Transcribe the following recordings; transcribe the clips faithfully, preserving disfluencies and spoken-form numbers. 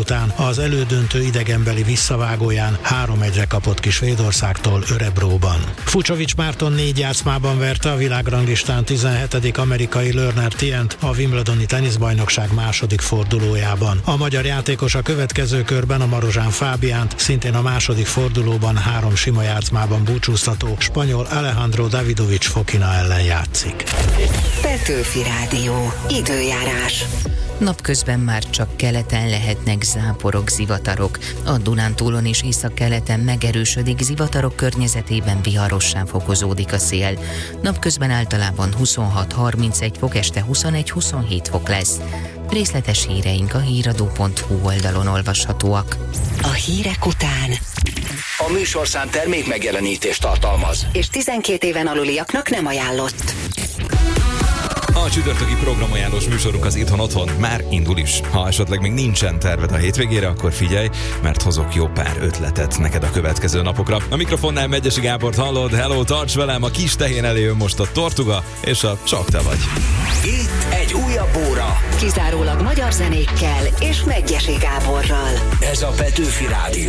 után az elődöntő idegenbeli visszavágóján három egyre kapott ki Svédországtól Örebróban. Fucsovics Márton négy játszmában verte a világranglistán tizenhetedik amerikai Lerner Tient a Wimbledoni teniszbajnokság második fordulójában. A magyar játékos a következő körben a Marozsán Fábiánt, szintén a második fordulóban három sima játszmában búcsúztató spanyol Alejandro Davidovich Fokina ellen játszik. Petőfi Rádió. Időjárás. Napközben már csak keleten lehetnek záporok, zivatarok. A Dunántúlon és északkeleten megerősödik, zivatarok környezetében viharossá fokozódik a szél. Napközben általában huszonhat-harmincegy fok, este huszonegy-huszonhét fok lesz. Részletes híreink a híradó pont hu oldalon olvashatóak. A hírek után a műsorszám termék megjelenítést tartalmaz, és tizenkét éven aluliaknak nem ajánlott. A csütörtöki programajánlós műsorunk az Itthon Otthon már indul is. Ha esetleg még nincsen terved a hétvégére, akkor figyelj, mert hozok jó pár ötletet neked a következő napokra. A mikrofonnál Megyesi Gábort hallod, hello, tarts velem, a kis tehén elé jön most a Tortuga, és a Csak te vagy. Itt egy újabb óra. Kizárólag magyar zenékkel és Megyesi Gáborral. Ez a Petőfi Rádió.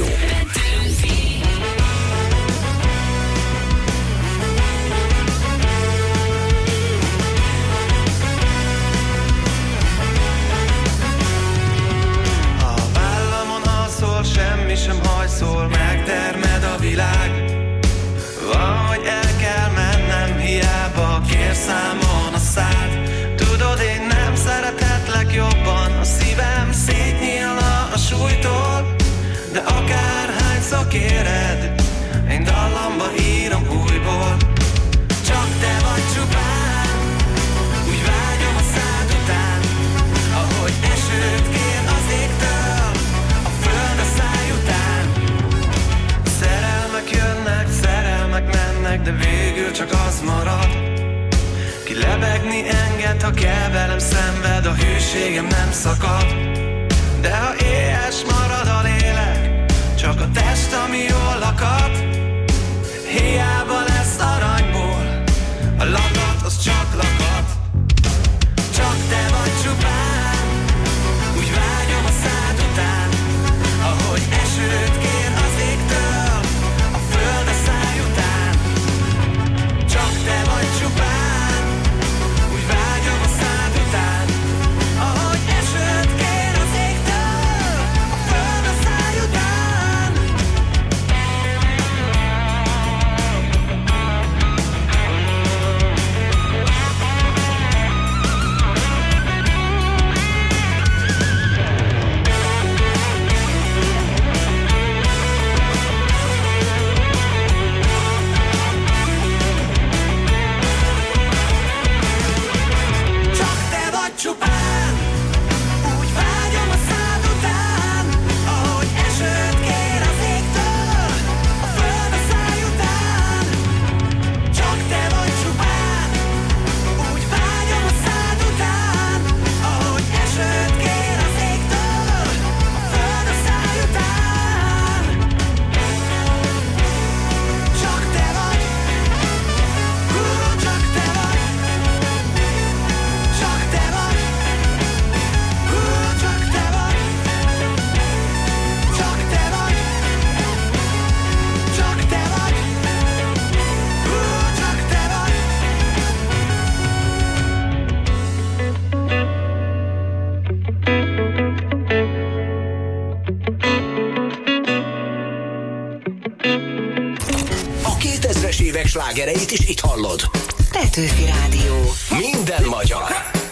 Semmi sem hajszol, megtermed a világ. Valahogy el kell mennem, hiába kér számon a szád. Tudod, én nem szeretetlek jobban, a szívem szétnyílna a súlytól. De akárhányszor kéred, én dallamba írom újból. Csak te vagy csupán, úgy vágyom a szád után, ahogy esőt kér az égtől, a föld a száj után. Szerelmek jönnek, szerelmek mennek, de végül csak az marad, ki lebegni enged, ha kell velem szenved, a hűségem nem szakad. De ha éhes marad a lélek, csak a test, ami jól lakad, hiába lesz aranyból, a lakat az csak lakat. Csak te vagy csupán, úgy vágyom a szád után, ahogy esőt kér az égtől, a föld a száj után. Csak te vagy csupán, úgy vágyom a szád után, ahogy esőt kér az égtől, a föld a száj után. Csak te vagy csupán, úgy vágyom a szád után, ahogy esőt kér az égtől, a föld a száj után. Csak te vagy csupán, úgy vágyom a szád után, ahogy esőt kér az égtől, a föld a száj után. Csak te vagy, hú, csak te vagy, csak te vagy, hú, csak te vagy, csak te vagy, csak te vagy, hú, csak te vagy. A kétezres évek slágereit is itt hallod. Petőfi Rádió. Minden magyar.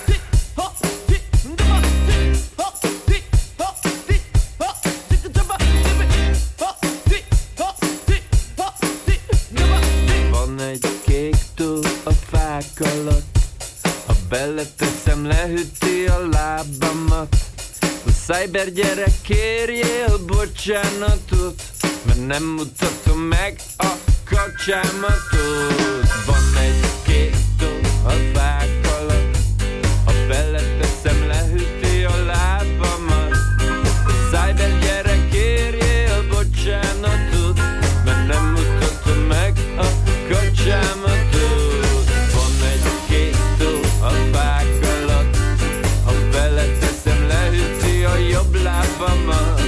Van egy kék tó a fák alatt, ha beleteszem, lehűti a lábamat. A cyber gyerek, kérjél bocsánatot, mert nem mutatom meg a kacsámatot. Van egy kék tó a fák alatt, ha beleteszem, lehűti a lábamat. A cyber gyerek, kérjél bocsánatot, mert nem mutatom meg a kacsámatot. Van egy kék tó a fák alatt, ha beleteszem, lehűti a jobb lábamat.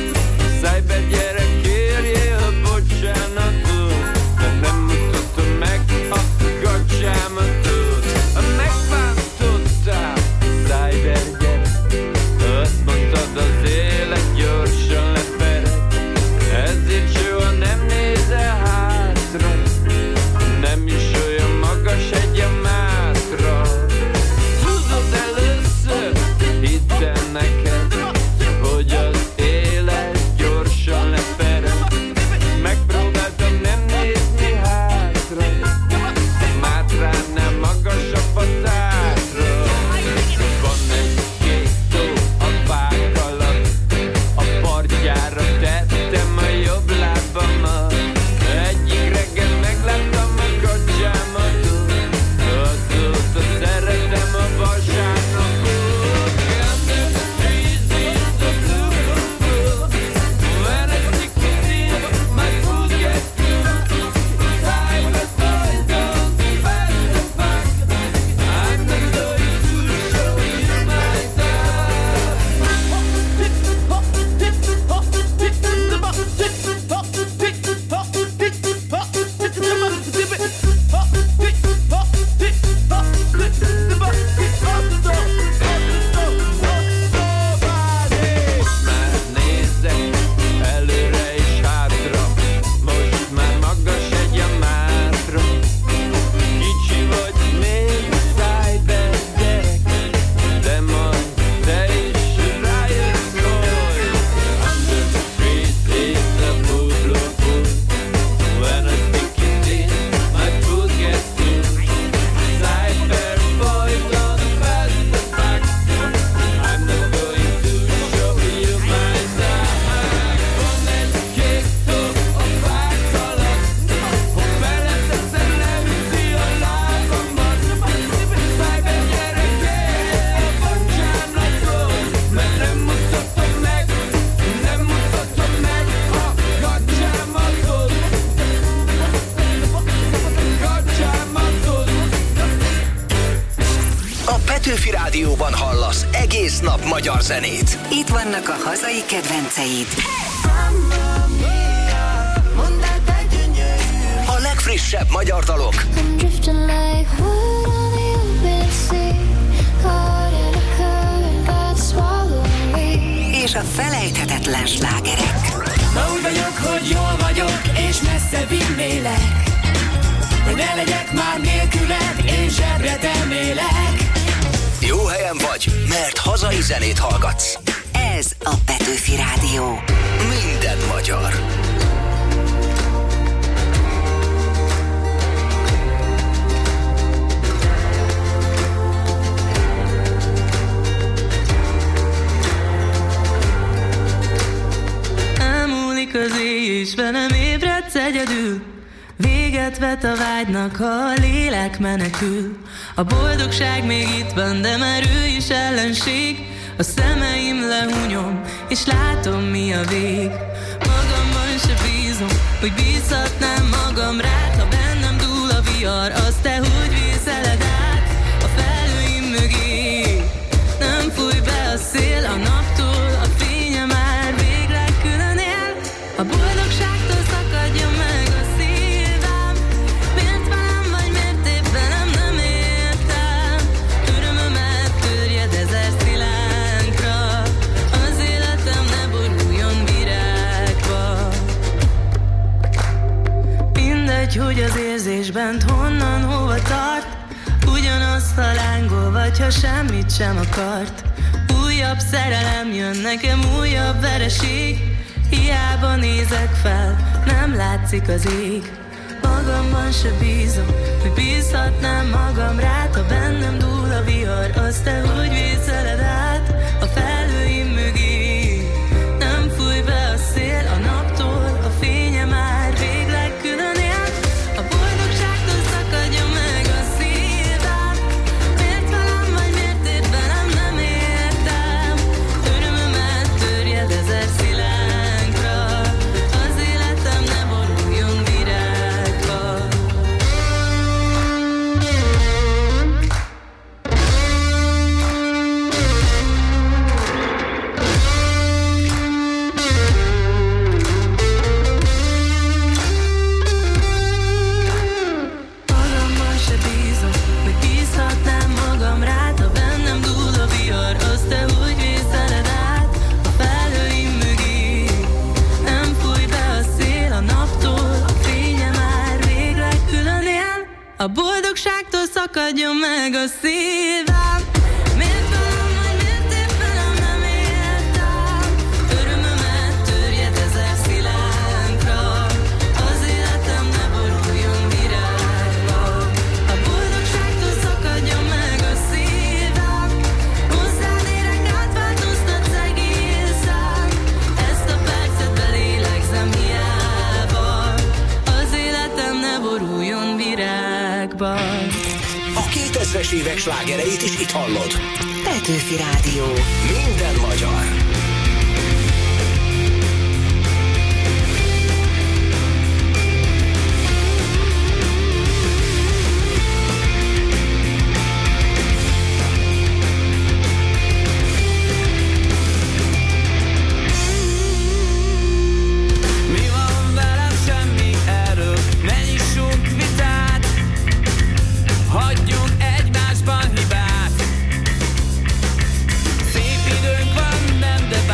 rádióban hallasz egész nap magyar zenét. Itt vannak a hazai kedvenceid. A legfrissebb magyar dalok. És a felejthetetlen slágerek. Ma úgy vagyok, hogy jól vagyok, és messze vinnélek, hogy ne legyek már nélküled, én zsebre temélek. Jó helyen vagy, mert hazai zenét hallgatsz. Ez a Petőfi Rádió. Minden magyar. Elmúlik az éj, és velem ébredsz egyedül. Véget vet a vágynak, ha a lélek menekül. A boldogság még itt van, de már ő is ellenség. A szemeim lehunyom, és látom mi a vég. Magamban se bízom, hogy bízhatnám magam rád. Ha bennem dúl a vihar, azt te hogy vészeled át a felhőim mögé. Nem fúj be a szél a naptól, a fénye már végleg külön él. A boldogságtól szakadjon meg a szívem. Miért velem vagy, miért épp velem, nem értem. Örömömet törjed ezer szilánkra. Az életem ne boruljon virágba. Mindegy, hogy az érzés bent honnan, hova tart. Ugyanaz, ha lángol, vagy ha semmit sem akart. Újabb szerelem jön, nekem újabb vereség. Hiába nézek fel, nem látszik az ég. Magamban se bízom, hogy bízhatnám magam rád. Ha bennem dúl a vihar, azt te úgy vészeled át a felhőim mögé. Nem fúj be a szél a naptól, a fénye már végleg külön él. A boldogságtól szakadjon meg a szívem. Miért velem vagy, miért épp velem, nem értem. Örömömet törjed ezer szilánkra. Az életem ne boruljon virágba. Magamban se bízom, hogy bízhatnám magam rád. Ha bennem dúl a vihar, azt te úgy vészeled át a felhőim mögé. Nem fúj be a szél a naptól, a fénye már végleg külön él. A boldogságtól szakadjon meg a szívem. Miért velem vagy, miért épp velem, nem értem. Örömömet törjed ezer szilánkra. Az életem ne boruljon virágba. A boldogságtól szakadjon meg a szívem. Hozzád érek, átváltoztatsz egészen. Ezt a percet belélegzem hiába. Az életem ne boruljon virágba. A kétezres évek slágereit is itt hallod. Petőfi Rádió. Minden magyar. Mi van velem, semmi erről, ne nyissunk vitát. Hagyjunk egymásban hibát. Szép időnk van, nem, de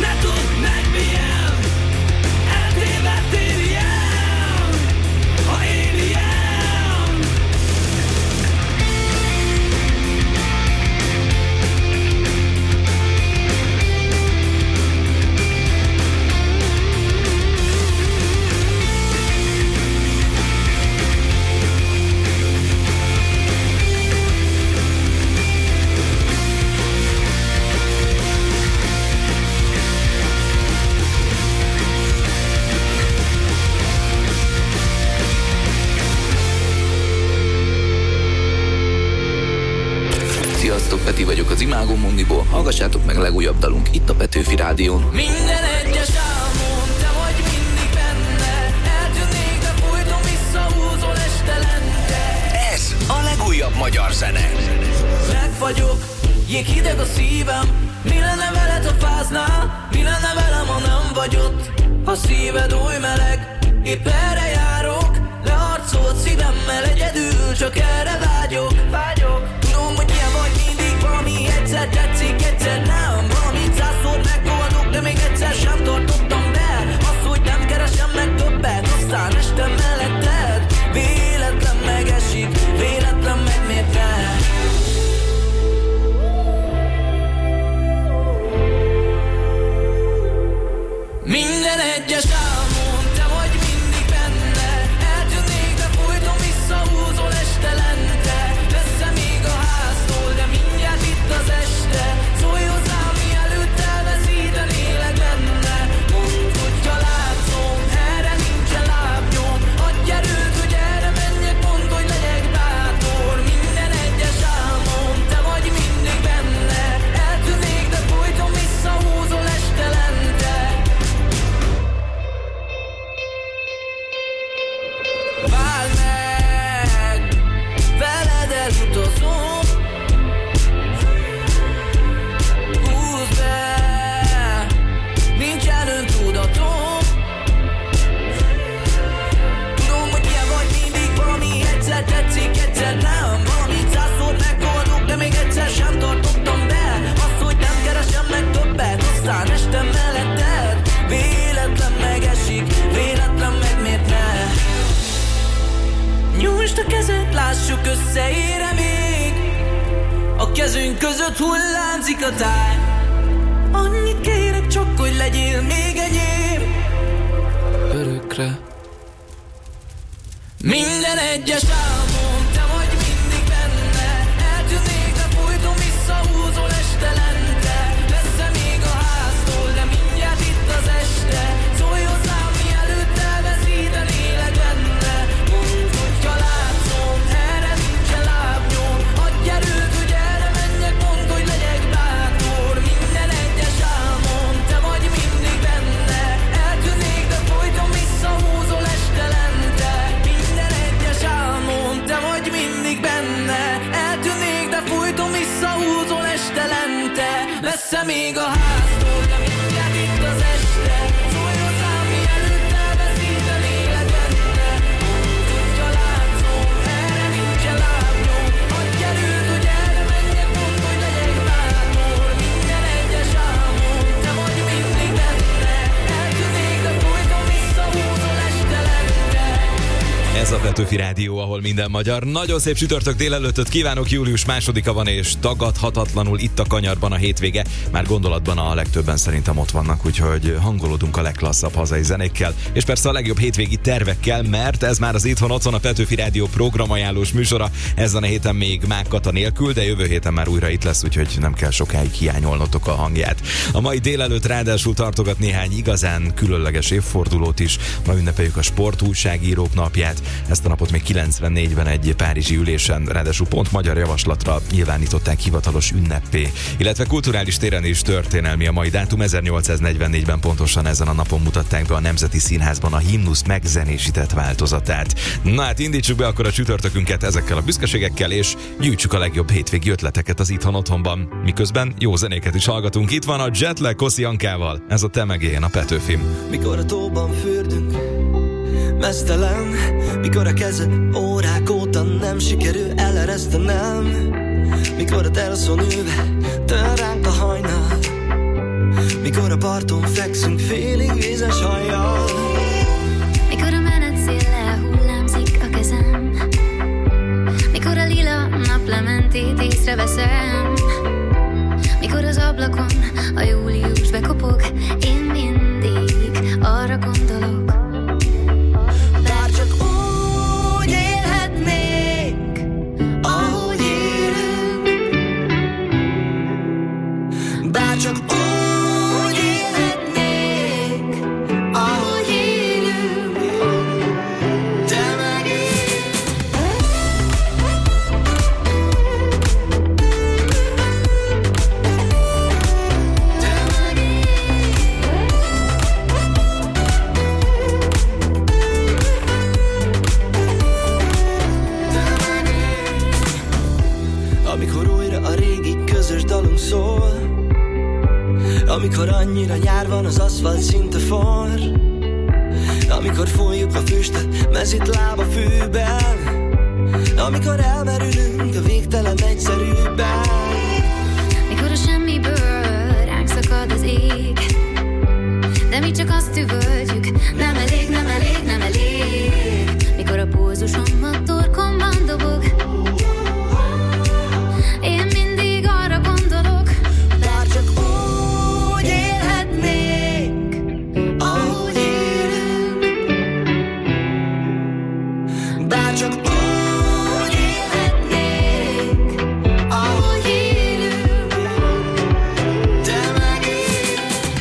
Ne tudd meg milyen, eltévedtél ilyen, ha én ilyen. Sziasztok, Peti vagyok az Imágo Mundiból. Hallgassátok meg a legújabb dalunk itt a Petőfi Rádión. Minden egyes álmom, te vagy mindig benne. Eltűnnék, de folyton visszahúzol este lenne. Ez a legújabb magyar zene. Meg vagyok, jéghideg a szívem. Mi lenne veled, ha fáznál? Mi lenne velem, ha nem vagy ott? Ha szíved oly meleg, épp erre járok. Leharcolt szívemmel egyedül, csak erre vágyok. Vágyok. Tudom, hogy ilyen vagy mindig, valami egyszer tetszik, egyszer nem. Valamit százszor megoldok, de még egyszer sem tartottam be. Azt, hogy nem keresem meg többet, aztán este melletted. Véletlen megesik, véletlen meg miért ne? Minden egyes álmom, te vagy mindig benne. Eltűnnék, de folyton visszahúzol este lente. Messze még a háztól, de mindjárt itt az este. Szólj hozzám, mielőtt elveszítenélek benne. Mondd, hogyha látszom, erre nincsen lábnyom. Adj erőt, hogy erre menjek, mondd, hogy legyek bátor. Minden egyes álmom, te vagy mindig benne. Eltűnnék, de folyton visszahúzol este lente. Várj meg, veled elutazom. Húzd be, nincsen öntudatom. Tudom, hogy ilyen vagy mindig, valami egyszer tetszik, egyszer nem. Valamit százszor megoldok, de még egyszer sem tartottam be. Azt, hogy nem keresem meg többet, aztán este melletted. Véletlen megesik, véletlen meg miért ne? Nyújtsd a kezed, lássuk összeére még. A kezünk között hullámzik a táj. Annyit kérek csak, hogy legyél még enyém örökre. Minden egyes álmom, te vagy mindig benne. Eltűnnék, de folyton visszahúzol este lente. Messze még a háztól, de mindjárt itt az este. Szólj hozzám, mielőtt elveszítenélek benne. Mondd, hogyha látszom, erre nincsen lábnyom. Adj erőt, hogy erre menjek, mondd, hogy legyek bátor. Minden egyes álmom, te vagy mindig benne. Eltűnnék, de folyton visszahúzol este lente. Minden egyes álmom, te vagy mindig benne. Eltűnnék, de folyton visszahúzol este lente. Messze még a háztól, de mindjárt itt az este. Szólj hozzám, mielőtt elveszítenélek benne. Mondd, hogyha látszom, erre nincsen lábnyom. Adj erőt, hogy erre menjek, mondd, hogy legyek bátor. Minden egyes álmom, te vagy mindig benne. Eltűnnék, de folyton visszahúzol este lente. Ez a Petőfi Rádió, ahol minden magyar. Nagyon szép csütörtök délelőttöt kívánok, július másodika van, és tagadhatatlanul itt a kanyarban a hétvége. Már gondolatban a legtöbben szerintem ott vannak, úgyhogy hangolódunk a legklasszabb hazai zenékkel, és persze a legjobb hétvégi tervekkel, mert ez már az Itthon Otthon, a Petőfi Rádió programajánlós műsora. Ezen a héten még Mák Kata nélkül, de jövő héten már újra itt lesz, úgyhogy nem kell sokáig hiányolnotok a hangját. A mai délelőtt ráadásul tartogat néhány igazán különleges évfordulót is. Ma ünnepeljük a sportújságírók napját. Ezt a napot még kilencvennégyben egy párizsi ülésen, ráadásul pont magyar javaslatra nyilvánították hivatalos ünneppé, illetve kulturális téren is történelmi a mai dátum. ezernyolcszáznegyvennégyben pontosan ezen a napon mutatták be a Nemzeti Színházban a himnusz megzenésített változatát. Na hát indítsuk be akkor a csütörtökünket ezekkel a büszkeségekkel, és gyűjtsük a legjobb hétvégi ötleteket az Itthon Otthonban. Miközben jó zenéket is hallgatunk. Itt van a Jetlag Koszi Jankával. Ez a Te meg én, a Petőfim. Mikor a tóban fürdünk, meztelen, mikor a kezed órák óta nem sikerül eleresztenem, mikor a teraszon ülve tör ránk a hajnal, mikor a parton fekszünk félig vízes hajjal. Mikor a menet széllel hullámzik a kezem, mikor a lila naplementét észreveszem, mikor az ablakon a július bekopog, én mindig arra gondolok. Bár csak úgy élhetnék, ahogy élünk, bár csak úgy élhetnék, ahogy élünk, te meg én. Te meg én. Amikor újra a régi közös dalunk szól, amikor annyira nyár van, az aszfalt szinte forr, amikor fújjuk a füstöt mezitláb a fűben, amikor elmerülünk a végtelen egyszerűben, Mikor a semmiből ránk szakad az ég, de mi csak azt üvöltjük, nem elég, nem elég, nem elég. Mikor a pulzusom a torkomban dobog, én mindig arra gondolok. bár csak úgy élhetnék, ahogy élünk, bár csak úgy élhetnék, ahogy élünk, te meg én.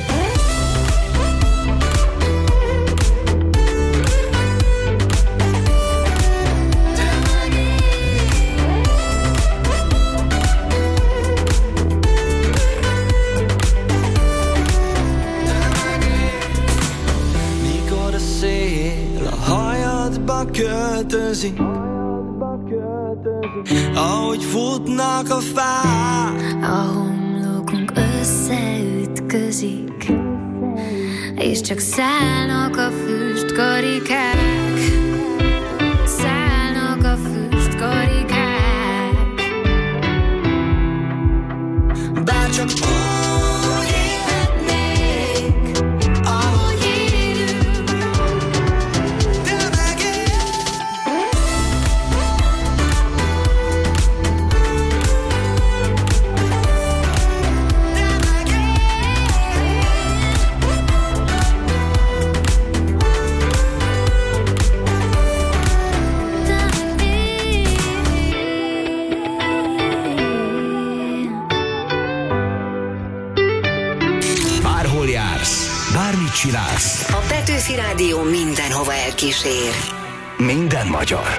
Te meg én. Mikor a szél a hajadba költözik, ahogy futnak a fák, A homlokunk összeütközik, és csak szállnak a füstkarikák, szállnak a füstkarikák. bár csak úgy élhetnék, ahogy élünk, te meg én. Te meg én. Bárhol jársz, bármit csinálsz, A Petőfi Rádió mindenhova elkísér. minden magyar.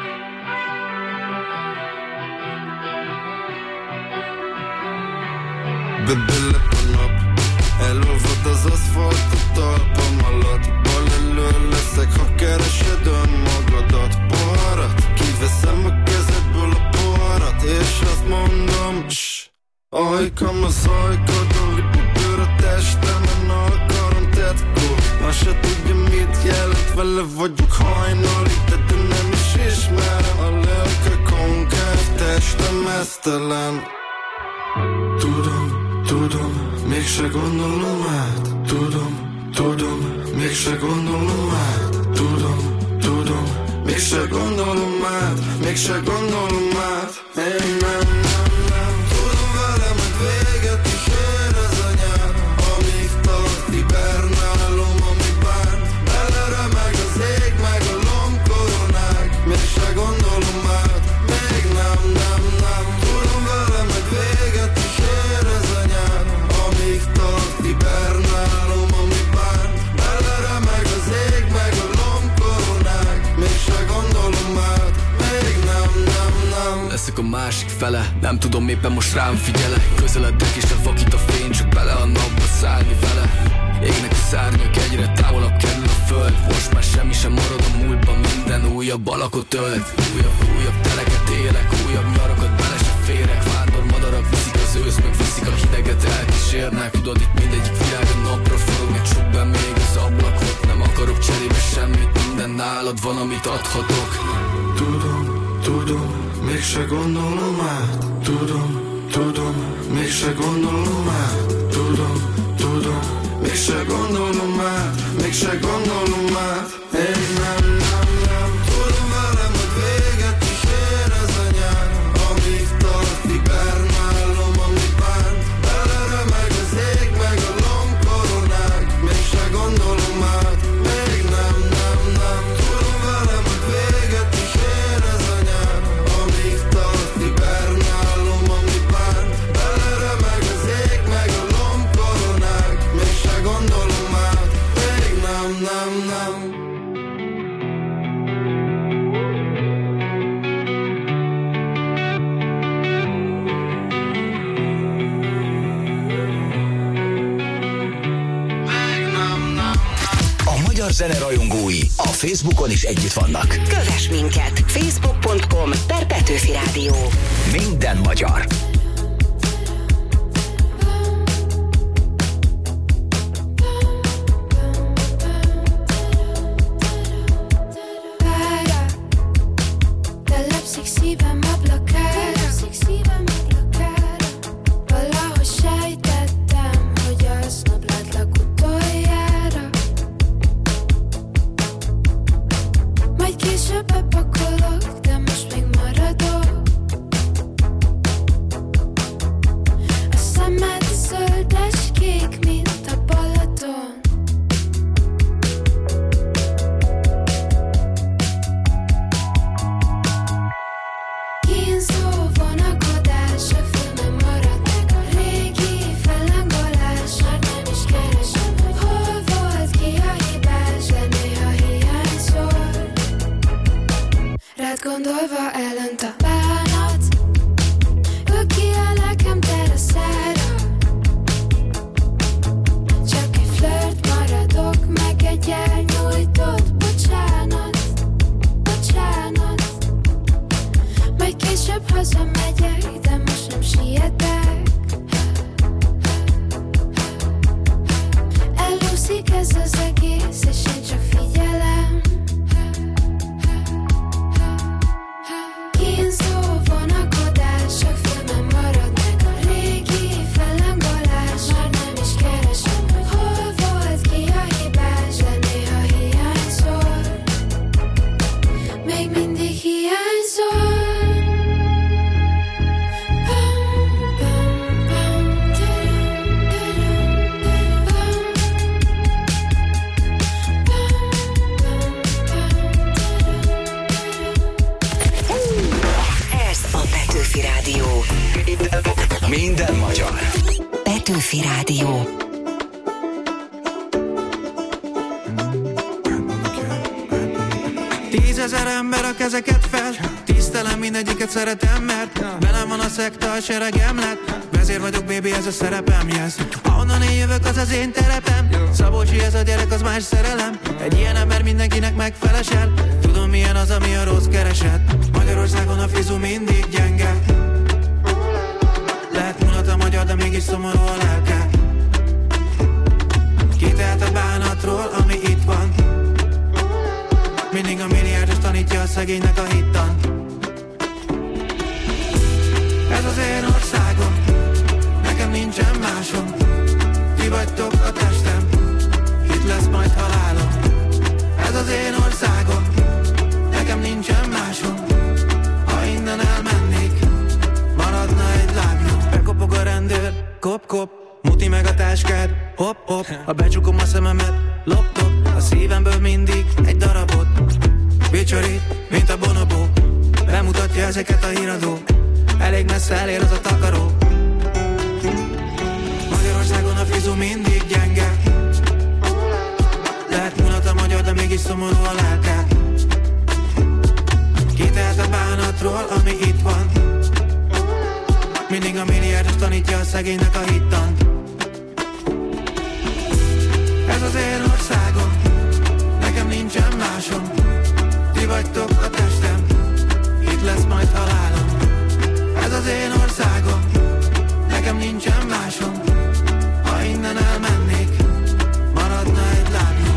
Bebelep a nap, elolvad az aszfalt a talpam alatt. Bal elől leszek, ha keresed önmagadat. Poharat, kiveszem a kezedből a poharat, és azt mondom, ssss. Ajkam az ajkadon, lip a bőr a testemen, a karom tetkó. Azt se tudja mit jelent, vele vagyok hajnalig, de te nem is ismerem. A lelke konkáv, testem esztelen. Tudom, tudom, mégse gondolom át. Tudom, tudom, mégse gondolom át. Tudom, tudom, mégse gondolom át. Mégse gondolom át. Én nem, nem, nem tudom velem, hogy véget is ér ez a nyár. Amíg tart, hibernálom, ami bánt. Beleremeg az ég, meg a lombkoronák. Mégse gondolom át. Még nem, nem, nem tudom velem, hogy véget is ér ez a nyár. Amíg tart, hibernálom, ami bánt. Beleremeg az ég, meg a lombkoronák. Mégse gondolom át. Még nem, nem, nem. Leszek a másik fele, nem tudom éppen most rám figyelek. Közeledek és levakít a fény, csak bele a napba szállni vele. Égnek a szárnyak, egyre távolabb kerül a föld. Most már semmi sem marad a múltban, minden újabb alakot ölt. Újabb, újabb teleket élek, újabb nyarakat bele se férek. Vándor madarak viszik az ősz, meg viszik a hideget, elkísérnek. Tudod, itt mindegyik világ a napra forog, meg csukd be még az ablakot. Nem akarok cserébe semmit, minden nálad van, amit adhatok. Tudom, tudom, mégse gondolom át. Tudom, tudom, mégse gondolom át. Tudom, tudom, mégse gondolom át. Én nem, nem, nem tudom velem, hogy véget is ér ez a nyár. Amíg tart, hibernálom, ami bánt. Beleremeg az ég, meg a lombkoronák. Mégse gondolom át. Még nem, nem, nem tudom velem, hogy véget is ér ez a nyár. Amíg tart, hibernálom, ami bánt. Beleremeg az ég, meg a lombkoronák. Mégse gondolom át. Még nem, nem, nem. A magyar zene rajongói a Facebookon is együtt vannak. Kövess minket! facebook pont com per Petőfi Rádió. Minden magyar. Telepszik szívem ablakára, valahogy sejtettem, hogy aznap látlak utoljára. Majd később bepakolok, de most még maradok. A szemed zöldes kék, mint a Balaton. Kínzó vonakodás, a filmen marad meg a régi fellángolás. Már nem is keresem, hogy hol volt, ki a hibás, de néha hiányzol. Rád gondolva elönt a bánat, ül ki a lelkem teraszára. Csak egy flirt maradok, meg egy elnyújtott bocsánat, bocsánat. Majd később hazamegyek, de most nem sietek. Elúszik ez az egész, és én csak figyelem. Kínzó vonakodás, a filmen marad meg a régi fellángolás. Már nem is keresem, hogy hol volt, ki a hibás, de néha hiányzol. Még mindig hiányzol. Ez a Petőfi Rádió. Minden magyar. Petőfi Rádió. Tízezer ember a kezeket fel, tisztelem mindegyiket, szeretem, mert velem van a szekta, a seregem lett. Vezér vagyok, baby, ez a szerepem, yes. Ahonnan én jövök, az az én terepem. Szabolcsi, ez a gyerek, az más szerelem. Egy ilyen ember mindenkinek megfelesel. Tudom, milyen az, ami a rossz keresett. Magyarországon a fizu mindig gyenge. Lehet mulat a magyar, de mégis szomorú a lelke. Kitelt a bánatról, ami itt van. Mindig a milliárdos tanítja a szegénynek a hittant. Ez az én országom, nekem nincsen másom. Ti vagytok a testem, itt lesz majd halálom. Ez az én országom, nekem nincsen másom. Ha innen elmennék, maradna egy lábnyom. Bekopog a rendőr, kop, kop. Muti meg a táskád, hop, hop. Ha becsukom a szememet, lop, top. A szívemből mindig egy darabot bicsorít, mint a bonobó. Bemutatja ezeket a híradó. Elég messze elér az a takaró. Magyarországon a fizu mindig gyenge. Lehet mulat a magyar, de mégis szomorú a lelke. Kitelt a bánatról, ami itt van. Mindig a milliárdos tanítja a szegénynek a hittant. Ez az én országom, nekem nincsen másom. Ti vagytok a testem, itt lesz majd halálom. Ez az én országom, nekem nincsen másom. Ha innen elmennék, maradna egy lábnyom.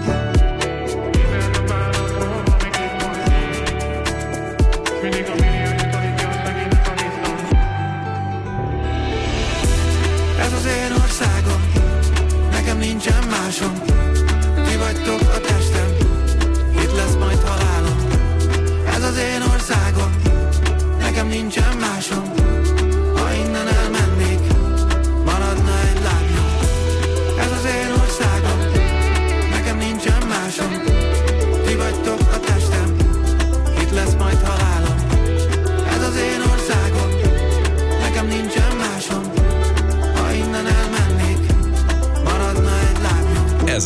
Mindig a milliárdos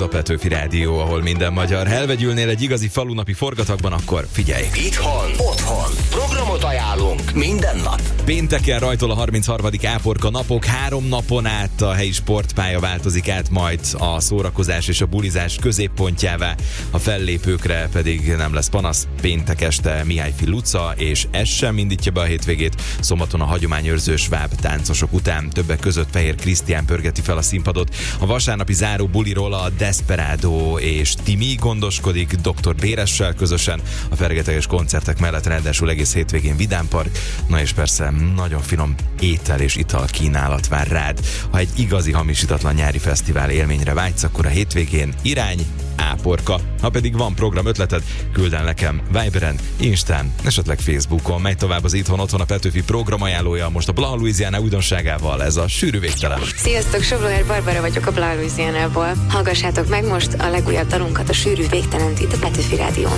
Petőfi Rádió, ahol minden magyar. Ha elvegyülnél egy igazi falunapi forgatagban, akkor figyelj! Itthon, otthon, programot ajánlunk minden nap. Pénteken rajtol a harmincharmadik áporka napok, három napon át a helyi sportpálya változik át majd a szórakozás és a bulizás középpontjává, a fellépőkre pedig nem lesz panasz. Péntek este Mihály Fil utca, és ez sem indítja be a hétvégét. Szombaton a hagyományőrző sváb táncosok után többek között Fehér Krisztián pörgeti fel a színpadot. A vasárnapi záró buliról a Desperado és Timi gondoskodik doktor Béressel közösen. A fergeteges koncertek mellett ráadásul egész hétvégén vidámpark, na és persze nagyon finom étel és ital kínálat vár rád. Ha egy igazi hamisítatlan nyári fesztivál élményre vágysz, akkor a hétvégén irány Áporka. Ha pedig van program ötleted, küld el nekem Viberen, Instán, esetleg Facebookon. Megy tovább az Itthon Otthon a Petőfi programajánlója most a Bla Louisiana újdonságával, ez a Sűrű Végtelen. Sziasztok, Soblóer Barbara vagyok a Bla Louisianából. Hallgassátok meg most a legújabb dalunkat, a Sűrű Végtelent itt a Petőfi Rádión.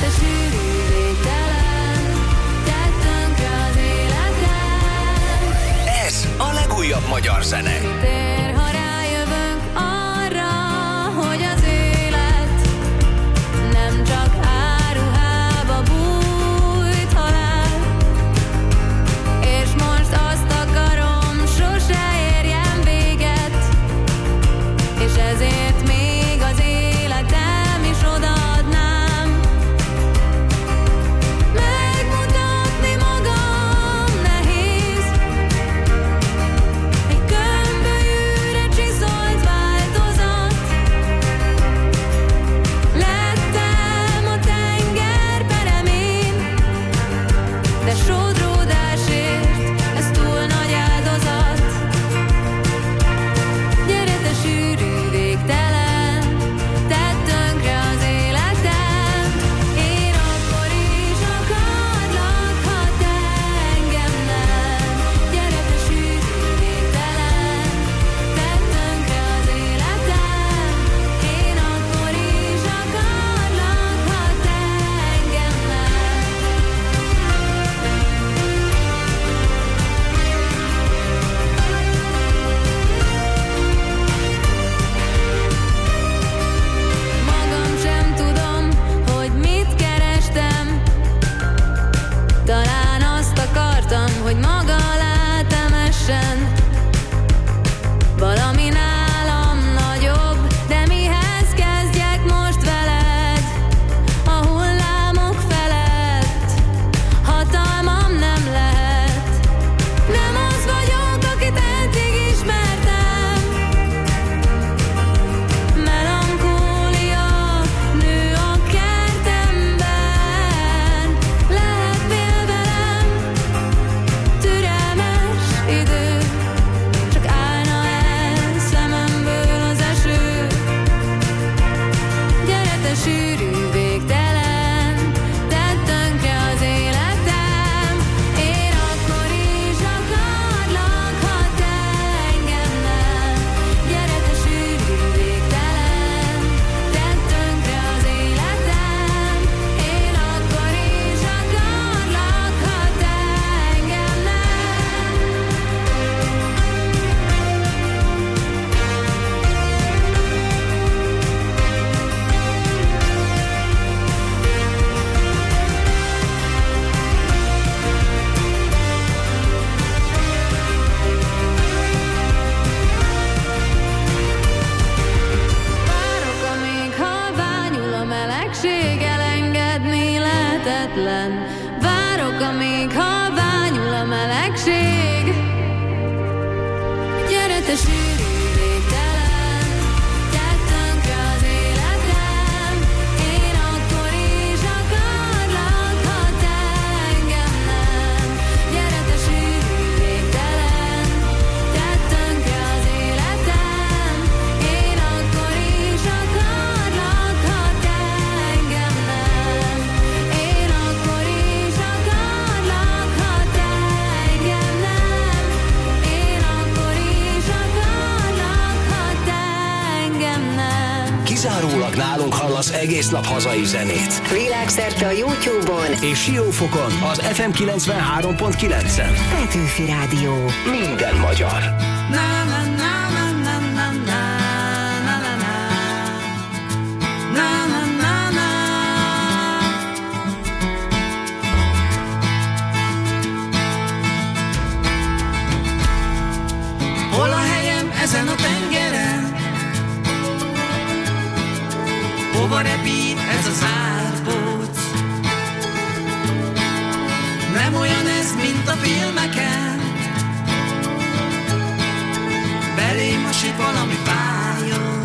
Ez a legújabb magyar zene. Várok, amíg halványul a melegség. Gyere te sűrű végtelen, tedd tönkre az életem. Én akkor is akarlak, ha te engem nem. Gyere te sűrű végtelen, tedd tönkre az életem. Én akkor is akarlak, ha te engem nem. Én akkor is akarlak, ha te engem nem. Én akkor is akarlak, ha te engem nem. Kizárólag nálunk hallasz egész nap hazai zenét. Világszerte a YouTube-on És Siófokon az ef em kilencvenhárom pont kilencen. Petőfi Rádió. Minden magyar. Na na na na na na na na na na. filmeken, belém hasít valami fájó,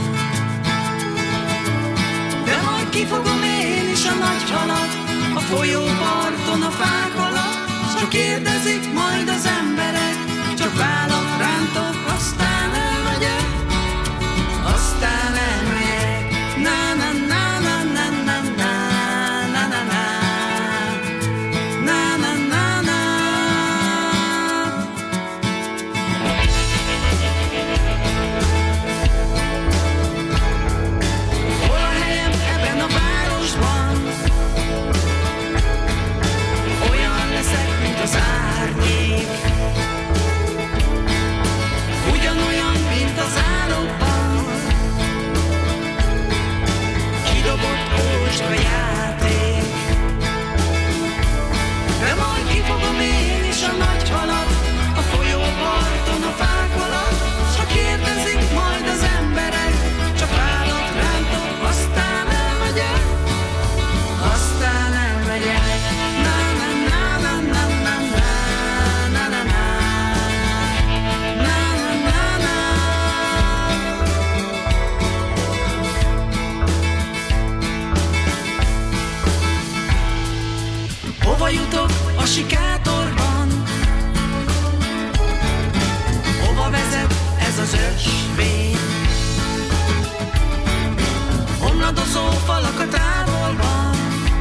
de majd kifogom én is a nagy halat, a folyóparton a fák alatt, csak kérdezik majd az emberek, csak vállat rántok, aztán elmegyek, aztán elmegyek, na na na na na na na na na na na na na na. Hol a helyem ebben a városban? Olyan leszek, mint az árnyék, ugyanolyan, mint az álomban, kidobott ócska játék, de majd kifogom én is a nagy halat, a folyóparton a fák alatt, csak kérdezik majd az emberek, csak vállat rántok, aztán elmegyek, aztán elmegyek, na na na na na na na na na na. Hova jutok a sikátorban? Hova vezet ez az ösvény? Omladozó falak a távolban,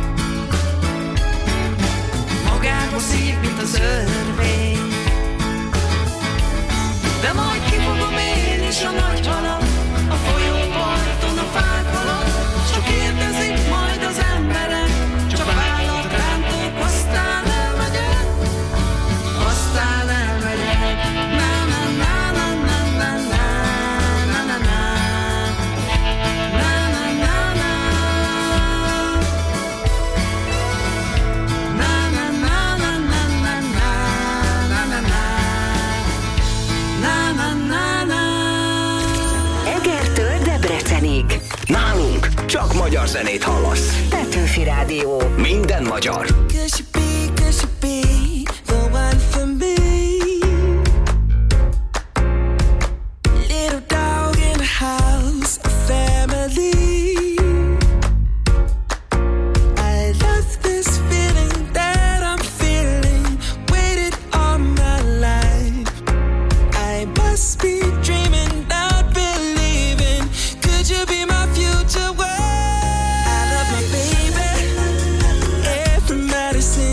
magába szív, mint az örvény, de majd kifogom én is a nagy halat, a folyóparton a fák alatt, csak kérdezik majd az emberek, csak vállat rántok, aztán elmegyek, aztán elmegyek, na na na na na na na na na na na na na na Egertől Debrecenig. Nálunk csak magyar zenét hallasz. Petőfi Rádió. Minden magyar. Could you be, could you be the one for me? Little dog in the house, a family. I love this feeling that I'm feeling, waited all my life. I must be dreaming, not believing. Could you be my future wife? I love my baby, every medicine.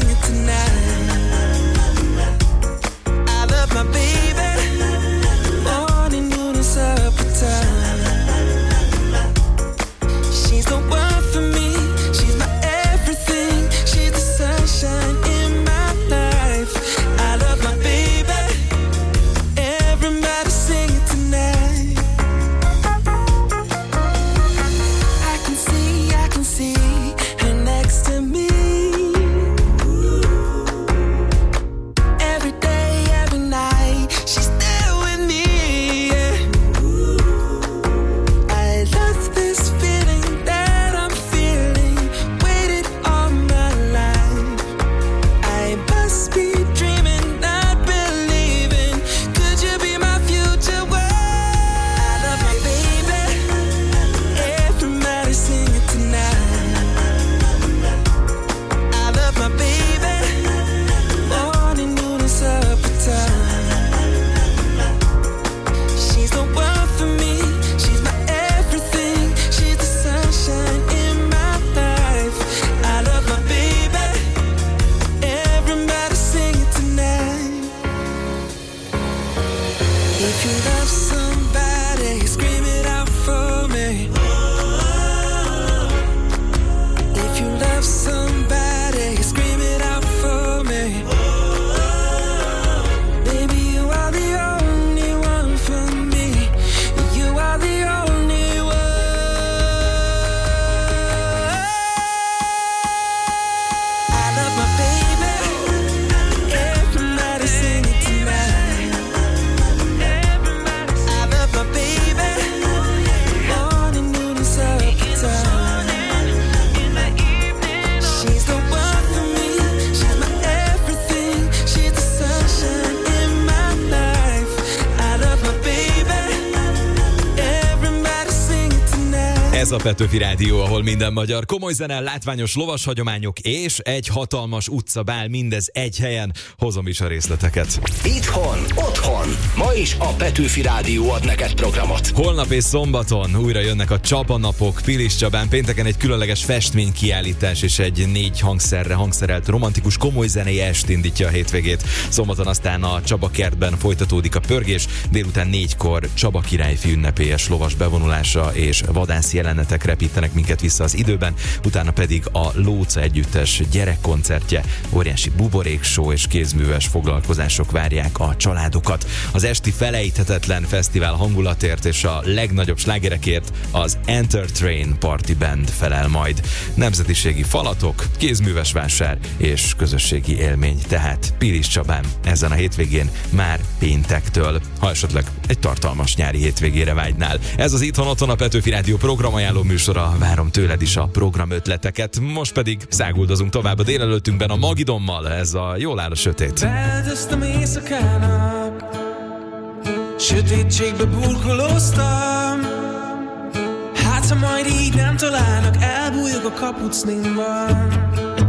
Petőfi Rádió, ahol minden magyar. Komoly zene, látványos lovas hagyományok és egy hatalmas utcabál, mindez egy helyen. Hozom is a részleteket. Itthon, otthon, ma is a Petőfi Rádió ad neked programot. Holnap és szombaton újra jönnek a Csapanapok Pilis Csabán, pénteken egy különleges festménykiállítás és egy négy hangszerre hangszerelt romantikus komoly zenei est indítja a hétvégét. Szombaton aztán a Csaba kertben folytatódik a pörgés, délután négykor Csaba királyfi ünnepélyes lovas bevonulása és vadász jelenetek repítenek minket vissza az időben, utána pedig a Lóca együttes gyerekkoncertje, óriási buborékshow és kézműves foglalkozások várják a családokat. Az esti felejthetetlen fesztivál hangulatért és a legnagyobb slágerekért az Entertrain Party Band felel majd. Nemzetiségi falatok, kézműves vásár és közösségi élmény, tehát Pilis Csabán ezen a hétvégén már péntektől, ha esetleg egy tartalmas nyári hétvégére vágynál. Ez az Itthon Otthon, a Petőfi Rádió programajánló műsora, várom tőled is a programötleteket, most pedig száguldozunk tovább a délelőttünkben a Magidommal, ez a Jól áll a sötét. Feldöztem éjszakának, sötétségbe burkolóztam, hát ha majd így nem találnak, elbújok a kapucnimban.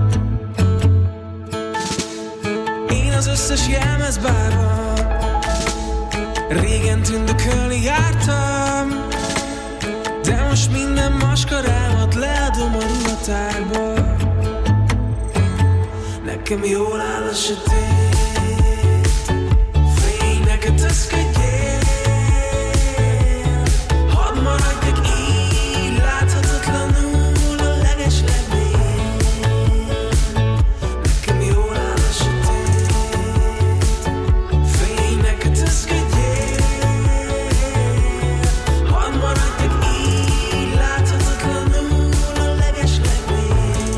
Én az összes jelmezbárban régen tündökölni jártam, de most minden maskarámat leadom a ruhatárba. Nekem jól áll a sötét, fény neked teszkedjél, hadd maradjak így, láthatatlanul a legeslegmény. Nekem jól áll a sötét, fény neked teszkedjél, hadd maradjak így, láthatatlanul a legeslegmény.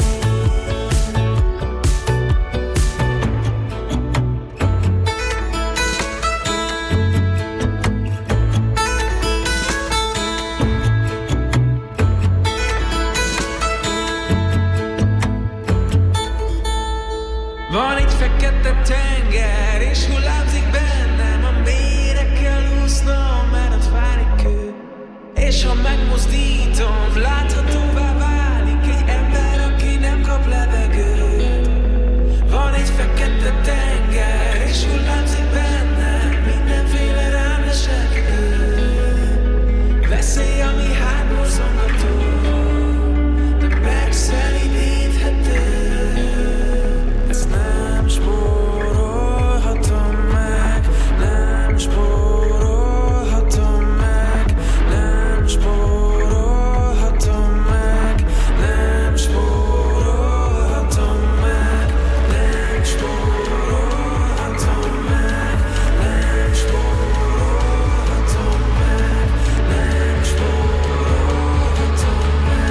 Van egy fekete tenger, és hullámzik bennem, a mélyre kell úsznom, mert ott vár egy kő. És ha megmozdítom, láthatóvá válik egy ember, aki nem kap levegőt. Van egy fekete tenger, és hullámzik bennem, mindenféle rám esett ő. Veszély, ami hátborzongató, de megszelidíthető. Ezt nem spórolhatom meg, nem spórolhatom meg, nem spórolhatom meg, nem spórolhatom meg, nem spórolhatom meg, nem spórolhatom meg, nem spórolhatom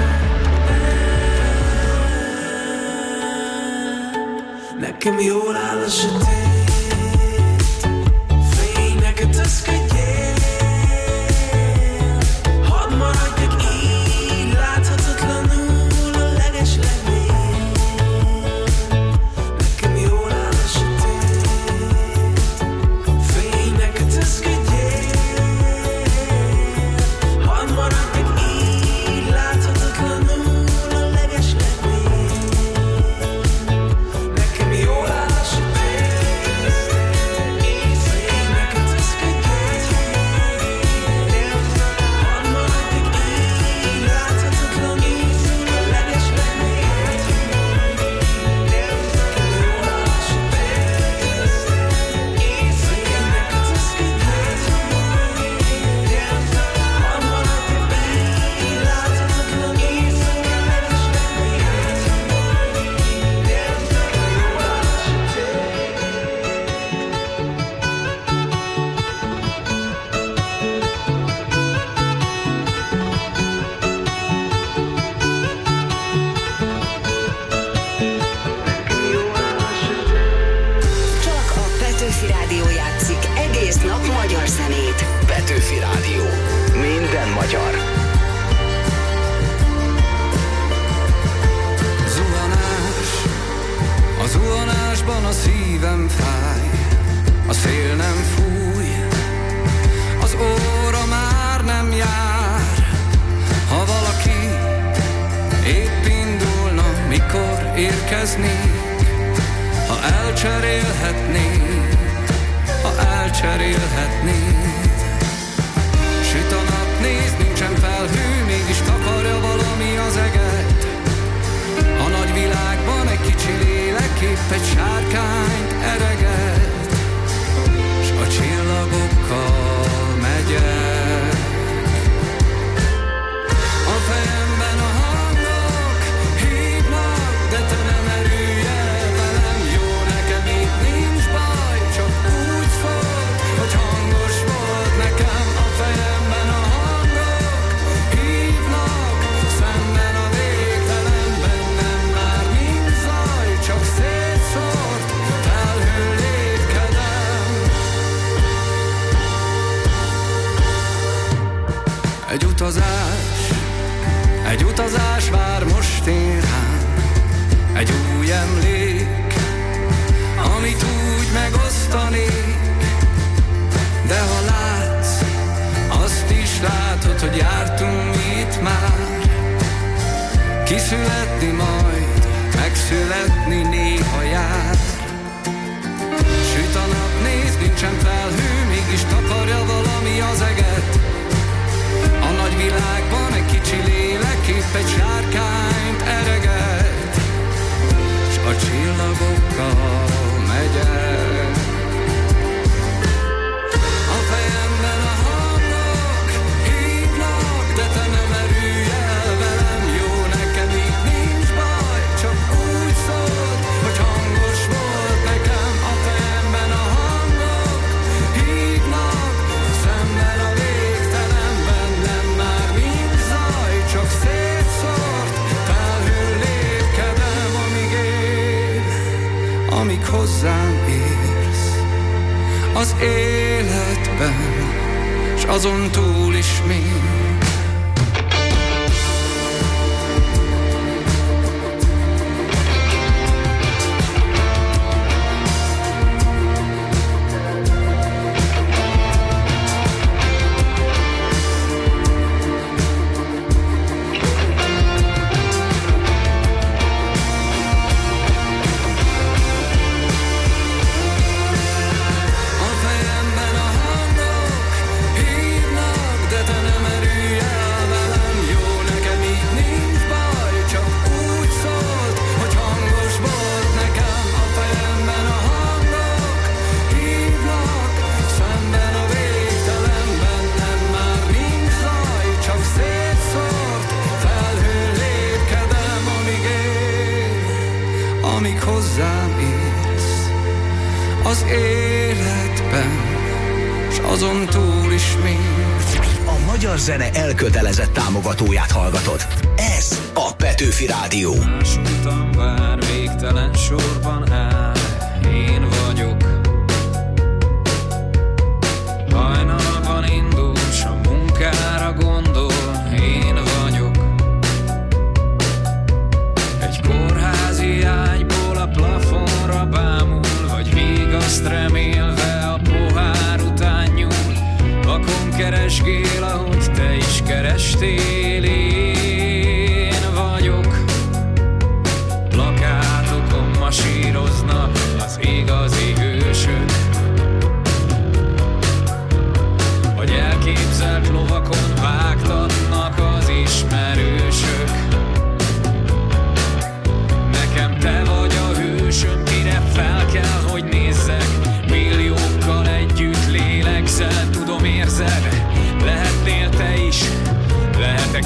meg. Nekem jól áll a sötét, fény neked teszkedjél, hadd maradjak így, láthatatlanul a legeslegmény. Nekem jól áll a sötét, fény neked teszkedjél, hadd maradjak így, láthatatlanul a legeslegmény. Nekem jól áll a sötét, fény neked teszkedjél, hadd maradjak így, láthatatlanul a legeslegmény. Nekem jól áll a sötét, fény neked teszkedjél, hadd maradjak így, láthatatlanul a Csak a Petőfi Rádió játszik egész nap magyar zenét. Petőfi Rádió. Minden magyar. Zuhanás, a zuhanásban a szívem fáj, a szél nem fúj, az óra már nem jár. Ha valaki emlékeznék, ha elcserélhetnék, ha elcserélhetnék. Süt a nap, nézd, nincsen felhő, mégis takarja valami az eget. A nagy világban egy kicsi lélek épp egy sárkányt ereget, s a csillagokkal megyek. A fejemben a hangok hívnak, de te nem erülj el velem. Jó, nekem itt nincs baj, csak úgy szólt, hogy hangos volt nekem. A fejemben a hangok hívnak, szemben a végtelenben nem már nincs zaj, csak szétszórt felhő lépkedem. Egy utazás, egy utazás vár most én rám, egy új emlék, amit úgy megosztanék. De ha látsz, azt is látod, hogy jártunk itt már. Kiszületni majd, megszületni néha jár. Süt a nap, nézd, nincsen felhő, mégis takarja valami az eget. A nagy világban egy kicsi lélek épp egy sárkányt ereget, s a csillagokkal megyek. A fejemben a hangok hívnak, de te nem erülj el velem. Jó, nekem itt nincs baj, csak úgy szólt, hogy hangos volt nekem. A fejemben a hangok hívnak, szemben a végtelenben nem már nincs zaj, csak szétszórt felhő lépkedem, amíg él, amíg hozzám érsz az életben, s azon túl is még. Hozzám érsz az életben, s azon túl is még. A magyar zene elkötelezett támogatóját hallgatod. Ez a Petőfi Rádió. Más utam vár, végtelen sorban áll, én vagyok. Hajnalban indul, s a munkára gondol, én vagyok. Egy kórházi ágyból a plafonra bámul, vagy vigaszt remélve a pohár után nyúl. Vakon keresgél, ahogy te is kerestél, én vagyok. Plakátokon masíroznak az igazi hősök, hogy elképzelt lovakon vágtatnak az ismerősök. Nekem te vagy a hősöm, kire fel kell, hogy nézzek. Milliókkal együtt lélegzel, tudom, érzed. Lehetnél te is, lehetek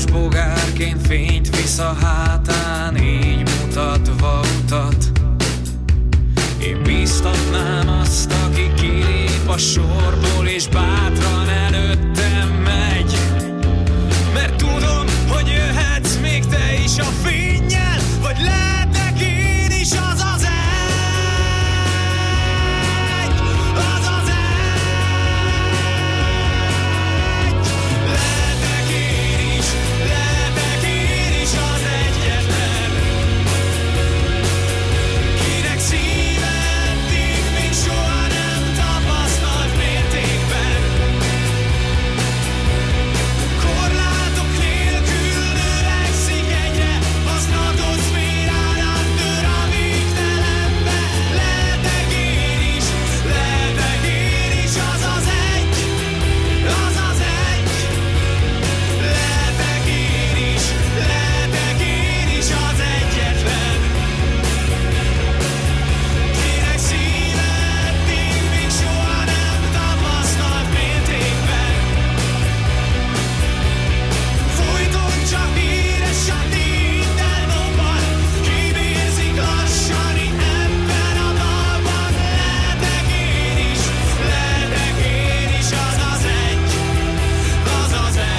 Piros bogárként fényt visz a hátán, így mutatva utat. Én bíztatnám azt, aki kilép a sorból, és bátran előttem megy. Mert tudom, hogy jöhetsz még te is a fénnyel, vagy lehetek én is az az egy. Az az egy. Lehetek én is, lehetek én is az egyetlen, kinek szíve eddig még soha nem tapasztalt mértékben. Korlátok nélkül növekszik egyre, a stratosférán áttör a végtelenbe. Lehetek én is, lehetek én is az az egy, az az egy. Lehetek én is, lehetek én is az egyetlen, kinek szíve eddig még soha nem tapasztalt mértékben. Folyton csak éres a tétel dobban, kibírzik lassan itt ebben a dalban. Lehetek én is, lehetek én is az az egy, az az egy.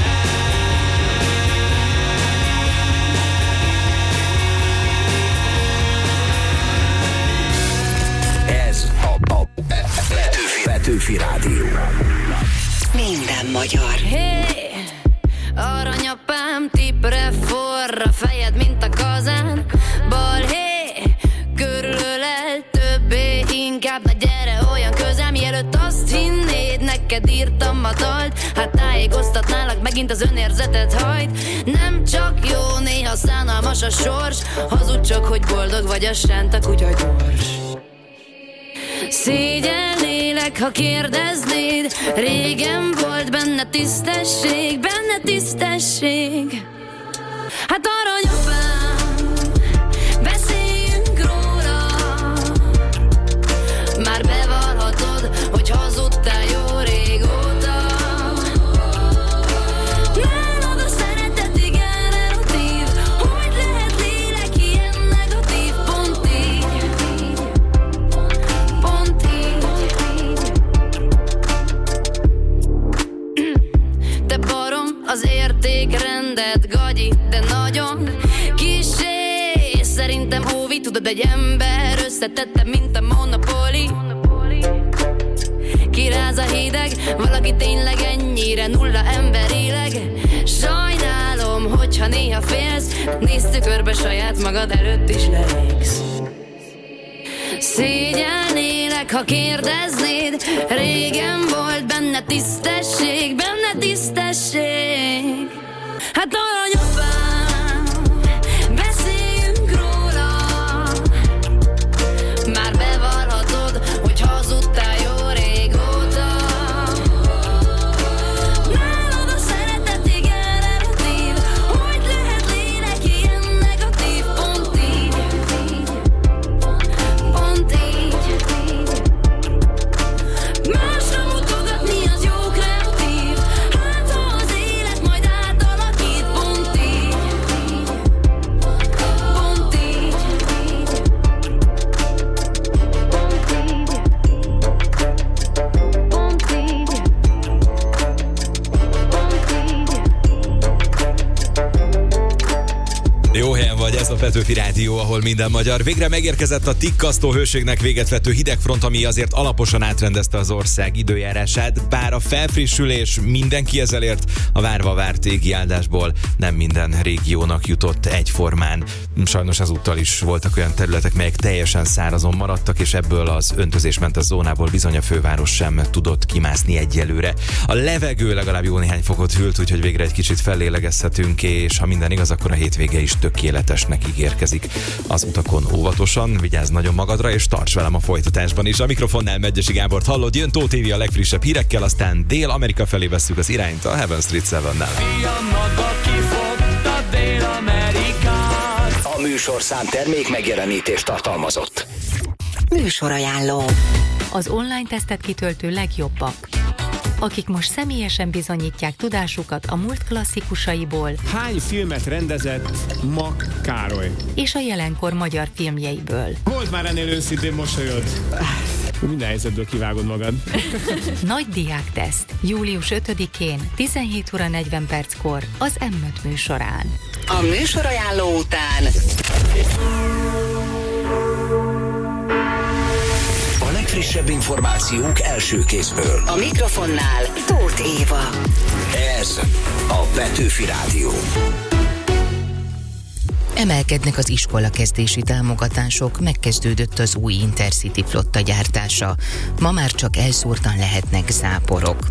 Ez a, a Petőfi, Petőfi Rádió. Minden magyar. Hé, aranyapám, tipre forra fejed, mint a kazán. Balhé, körülölel többé, inkább ne gyere olyan közel, mielőtt azt hinnéd, neked írtam a dalt. Hát tájékoztatnálak, megint az önérzeted hajt. Nem csak jó, néha szánalmas a sors, hazudj csak, hogy boldog vagy, a sánt a kutya gyors. Szégyellélek, ha kérdeznéd, régen volt benne tisztesség, benne tisztesség. Hát aranyapám, beszéljünk róla. Már bevallhatod, hogy hazudtál jó régóta. Nálad a szeretet igen relatív, hogy lehet lélek ilyen negatív, pont így. Pont így. Te barom, az értékrendet gagyi, de nagyon kissé. Szerintem óvi, tudod, egy ember összetettem, mint a Monopoly. Kiráz a hideg, valaki tényleg ennyire nulla emberileg. Sajnálom, hogyha néha félsz, nézz tükörbe, saját magad előtt is leégsz. Szégyellnélek, ha kérdeznéd, régen volt benne tisztesség, benne tisztesség. Hát aranyapám, beszéljünk róla. Már bevallhatod, hogy hazudtál jó régóta. Nálad a szeretet igen relatív, hogy lehet lélek ilyen negatív, pont így. Pont így. Másra mutogatni az jó kreatív, hát ha az élet majd átalakít, pont így. Pont így. Pont így. Jó helyen vagy, ez a Petőfi Rádió, ahol minden magyar. Végre megérkezett a tikkasztó hőségnek véget vető hidegfront, ami azért alaposan átrendezte az ország időjárását, bár a felfrissülés mindenkihez elért, a várva várt égi áldásból nem minden régiónak jutott egyformán. Sajnos ezúttal is voltak olyan területek, melyek teljesen szárazon maradtak, és ebből az öntözésmentes zónából bizony a főváros sem tudott kimászni egyelőre. A levegő legalább jó néhány fokot hűlt, úgyhogy végre egy kicsit fellélegezhetünk, és ha minden igaz, akkor a hétvége is tökéletesnek ígérkezik. Az utakon óvatosan, vigyázz nagyon magadra, és tarts velem a folytatásban is. A mikrofonnál Megyesi Gábort hallod, jön Tóth Évi a legfrissebb hírekkel, aztán Dél-Amerika felé vesszük az irányt a Heaven Street Seven-nel. A műsorszám termék megjelenítést tartalmazott. Műsorajánló. Az online tesztet kitöltő legjobbak. akik most személyesen bizonyítják tudásukat a múlt klasszikusaiból. Hány filmet rendezett Mak Károly? És a jelenkor magyar filmjeiből. Volt már ennél őszintén mosolyod. Minden helyzetből kivágod magad. Nagy diákteszt. július ötödikén tizenhét óra negyven perckor az em öt műsorán. A műsorajánló után a legfrissebb információk első kézből. A mikrofonnál Tóth Éva. Ez a Petőfi Rádió. Emelkednek az iskolakezdési támogatások, megkezdődött az új Intercity flotta gyártása. Ma már csak elszórtan lehetnek záporok.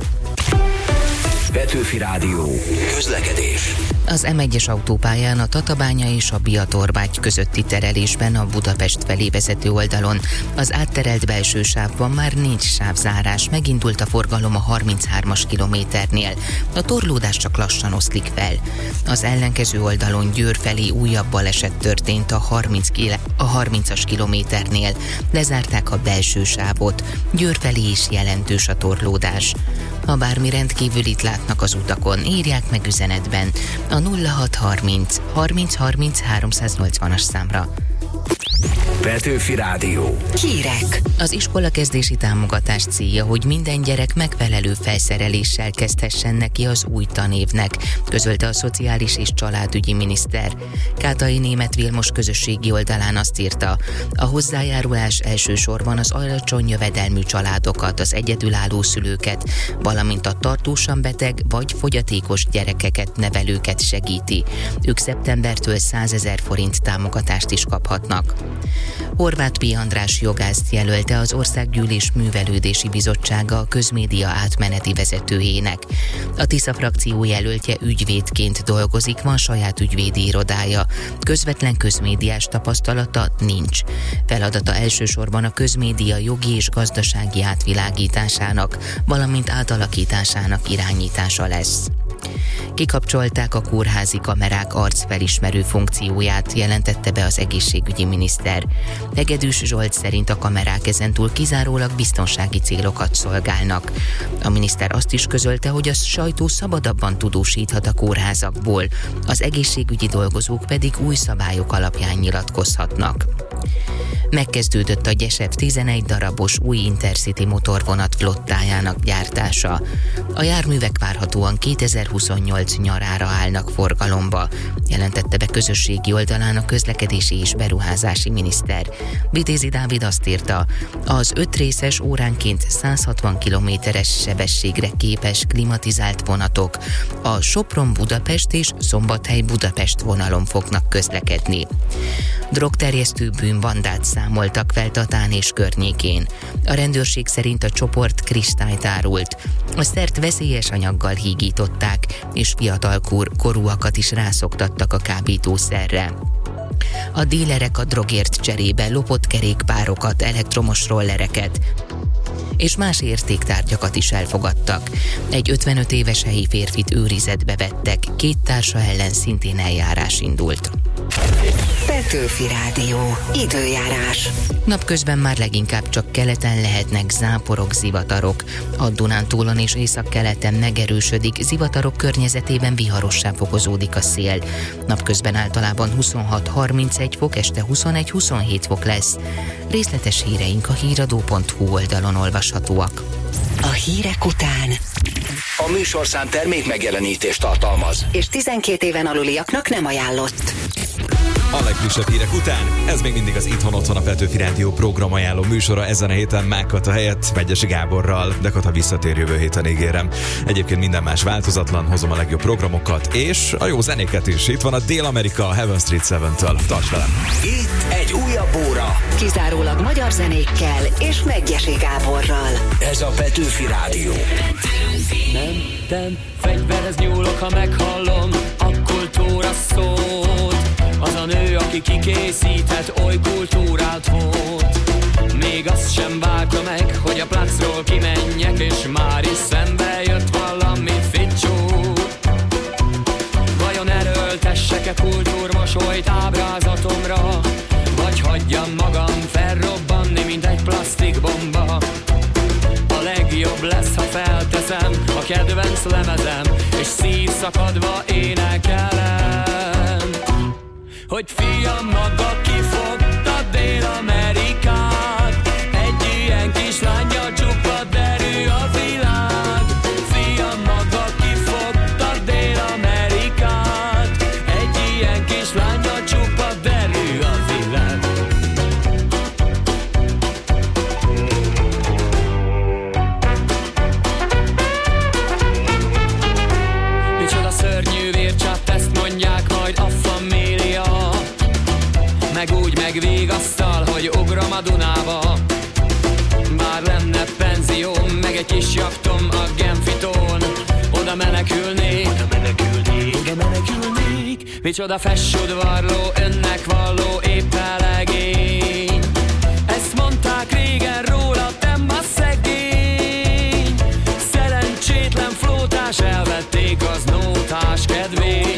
Petőfi Rádió. Közlekedés. Az em egyes autópályán a Tatabánya és a Biatorbágy közötti terelésben a Budapest felé vezető oldalon az átterelt belső sávban már nincs sávzárás, megindult a forgalom a harminchármas kilométernél. A torlódás csak lassan oszlik fel. Az ellenkező oldalon Győr felé újabb baleset történt a, harminc kile- a harmincas kilométernél. Lezárták a belső sávot. Győr felé is jelentős a torlódás. Ha bármi rendkívülit látnak az utakon, írják meg üzenetben a nulla hat harminc harminc harminc háromszáznyolcvanas számra. Petőfi Rádió. Hírek. Az iskolakezdési támogatás célja, hogy minden gyerek megfelelő felszereléssel kezdhessen neki az új tanévnek, közölte a Szociális és Családügyi Miniszter. Kátai Németh Vilmos közösségi oldalán azt írta, a hozzájárulás elsősorban az alacsony jövedelmű családokat, az egyedülálló szülőket, valamint a tartósan beteg vagy fogyatékos gyerekeket, nevelőket segíti. Ők szeptembertől százezer forint támogatást is kaphatnak. Horváth P. András jogászt jelölte az Országgyűlés Művelődési Bizottsága a közmédia átmeneti vezetőjének. A Tisza frakció jelöltje ügyvédként dolgozik, van saját ügyvédi irodája. Közvetlen közmédiás tapasztalata nincs. Feladata elsősorban a közmédia jogi és gazdasági átvilágításának, valamint átalakításának irányítása lesz. Kikapcsolták a kórházi kamerák arcfelismerő funkcióját, jelentette be az egészségügyi miniszter. Hegedűs Zsolt szerint a kamerák ezentúl kizárólag biztonsági célokat szolgálnak. A miniszter azt is közölte, hogy a sajtó szabadabban tudósíthat a kórházakból, az egészségügyi dolgozók pedig új szabályok alapján nyilatkozhatnak. Megkezdődött a Gyesev tizenegy darabos új Intercity motorvonat flottájának gyártása. A járművek várhatóan kétezer-huszonnyolc nyarára állnak forgalomba, jelentette be közösségi oldalán a közlekedési és beruházási miniszter. Vitézi Dávid azt írta, az öt részes óránként száz hatvan kilométeres sebességre képes klimatizált vonatok a Sopron-Budapest és Szombathely-Budapest vonalon fognak közlekedni. Drogterjesztő bűnbandát számoltak fel Tatán és környékén. A rendőrség szerint a csoport kristályt árult. A szert veszélyes anyaggal hígították, és fiatal korúakat is rászoktattak a kábítószerre. A dílerek a drogért cserébe lopott kerékpárokat, elektromos rollereket és más értéktárgyakat is elfogadtak. Egy ötvenöt éves helyi férfit őrizetbe vettek, két társa ellen szintén eljárás indult. Petőfi Rádió. Időjárás. Napközben már leginkább csak keleten lehetnek záporok, zivatarok. A Dunántúlon és északkeleten megerősödik, zivatarok környezetében viharossá fokozódik a szél. Napközben általában huszonhat harmincegy fok, este huszonegy-huszonhét fok lesz. Részletes híreink a híradó pont hu oldalon olvashatóak. A hírek után a műsorszám termék megjelenítést tartalmaz, és tizenkét éven aluliaknak nem ajánlott. A legfrissebb hírek után, ez még mindig az Itthon Otthon, a Petőfi Rádió programajánló műsora. Ezen a héten Mákata helyett Megyesi Gáborral, de Kata visszatér jövő héten, ígérem. Egyébként minden más változatlan, hozom a legjobb programokat, és a jó zenéket is. Itt van a Dél-Amerika, a Heaven Street Seven-től. Tarts velem! Itt egy újabb óra. Kizárólag magyar zenékkel és Megyesi Gáborral. Ez a Petőfi Rádió. Mentem, fegyverhez nyúlok, ha meghallom a kultúra szót. Az a nő, aki kikészített oly kultúrált volt. Még azt sem várta meg, hogy a placról kimenjek, és már is szembe jött valami ficsú. Vajon erőltessek-e kultúrmosolyt ábrázatomra, vagy hagyjam magam felrobbanni, mint egy plastikbomba? A legjobb lesz, ha felteszem kedvenc lemezem, és szívszakadva énekelem, hogy fiam, maga kifogta Dél-Amerikát, egy ilyen kislánnyal csupa derű a világ. Fiam, maga kifogta Dél-Amerikát, egy ilyen kislánnyal csupa derű a világ. Micsoda szörnyű vércsap, ezt mondják majd a família, meg úgy megvigasztal, hogy ugrom a Dunába. Bár lenne penzióm, meg egy kis jaktom a Genfitón, oda menekülnék, oda menekülnék, oda menekülnék. Micsoda fessudvarló, önnek valló épp elegény. Ezt mondták régen róla, te ma szegény. Szerencsétlen flótás, elvették az nótás kedvény.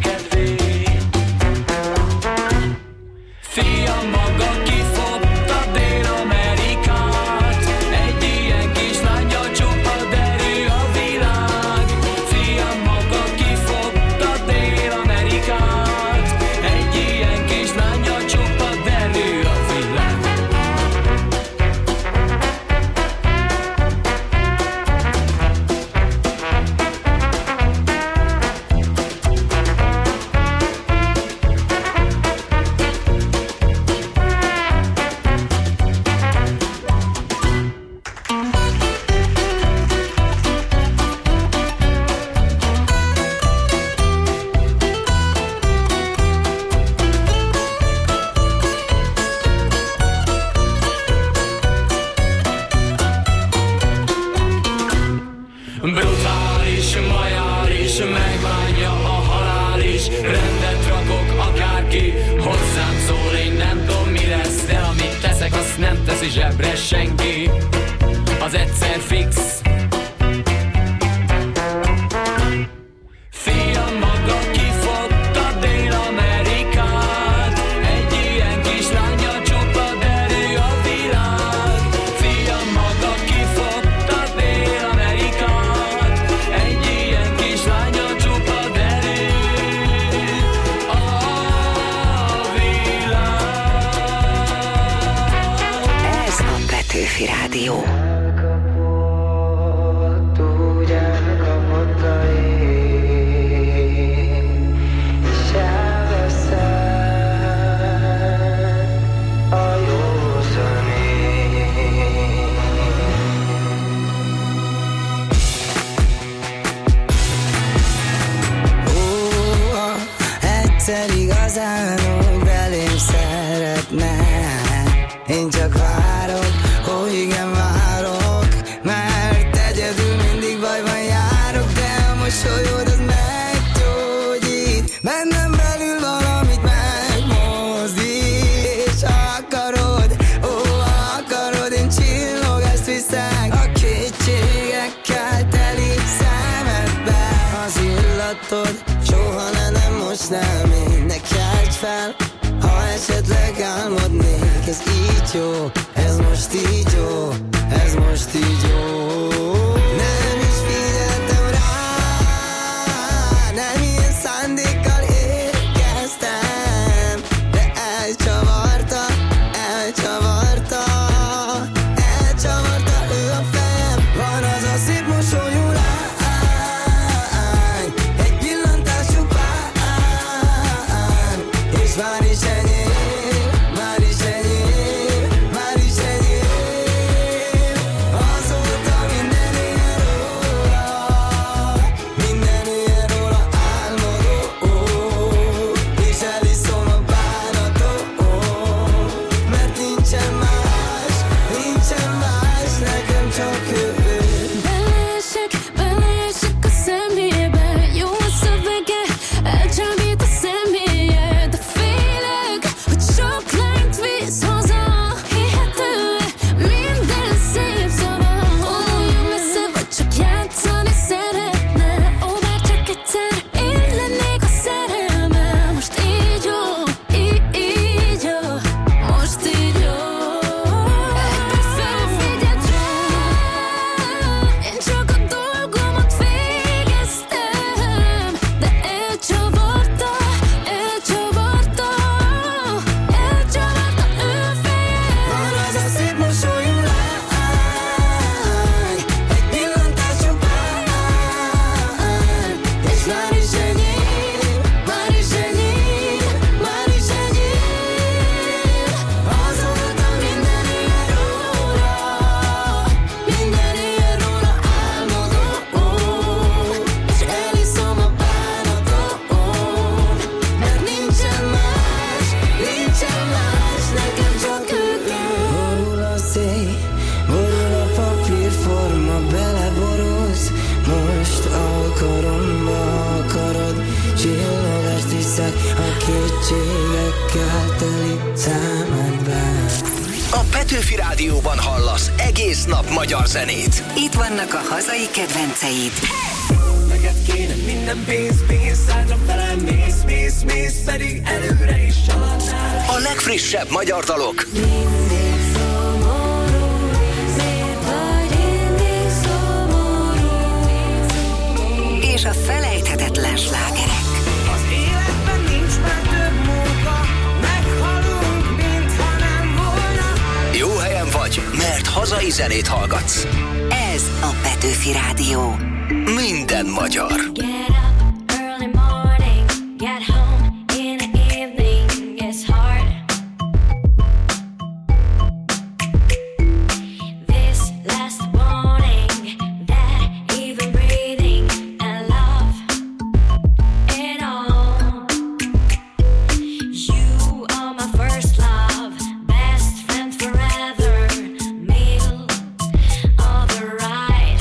Fiam, maga kifogta Dél-Amerikát, egy ilyen kislánnyal csupa derű a világ. Fiam, maga kifogta Dél-Amerikát, egy ilyen kislánnyal csupa derű a világ. Brutális, majális, megbánja a halál is. Rendet rakok akárki, hozzám szól, én nem tudom mi lesz, de amit teszek, azt nem teszi zsebre senki. Az egyszer fix. Fiam, maga kifogta Dél-Amerikát, egy ilyen kislánnyal csupa derű a világ. Fiam, maga kifogta Dél-Amerikát, egy ilyen kislánnyal csupa derű a világ. Ez a Petőfi Rádió. Egyszer igazán úgy belém szeretne, én csak várok, hogy igen várok, mert egyedül mindig bajban járok, de a mosolyod az meggyógyít, bennem belül valamit megmozdít, és ha akarod, ó, ha akarod, én csillogást viszek a kétségekkel teli szemedbe. Az illatod soha ne nem mosnám én, ne kelts fel, ha esetleg álmodnék. Ez így jó, ez most így jó, ez most így jó. Nem is figyeltem rá, nem ilyen szándékkal érkeztem, de elcsavarta, elcsavarta, elcsavarta ő a fejem. Van az a szép mosolyú lány, egy pillantás csupán, és már is enyém, már is enyém, már is enyém. Azóta minden ilyen kétségekkel teli szemedben. A Petőfi Rádióban hallasz egész nap magyar zenét. Itt vannak a hazai kedvenceid. Neked kéne minden pénz, pénz, szádra felem, mész, mész, mész, pedig előre is csaladnál. A legfrissebb magyar dalok. Mindig szomorú, miért vagy mindig szomorú? És a felejthetetlen slágerek. Az életben nincs már több munka, meghalunk, mintha nem volna. Jó helyen vagy, mert hazai zenét hallgatsz. Ez a Petőfi Rádió. Minden magyar. Get up early morning, get home in the evening, it's hard. This last warning, that even breathing and love, it all. You are my first love, best friend forever, meal of the ride.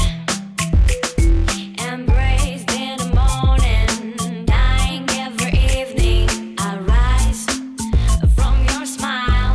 Embraced in the morning, dying every evening. I rise from your smile.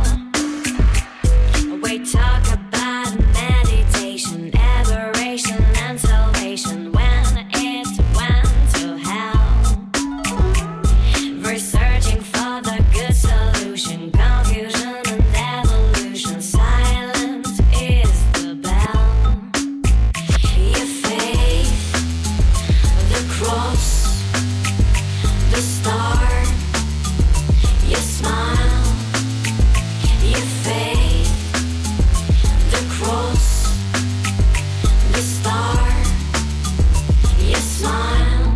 We talk about meditation, adoration, and salvation. When it went to hell, we're searching for the good solution. Confusion and evolution. Silence is the bell. Your faith, the cross, the star, your smile, your faith, the cross, the star, your smile.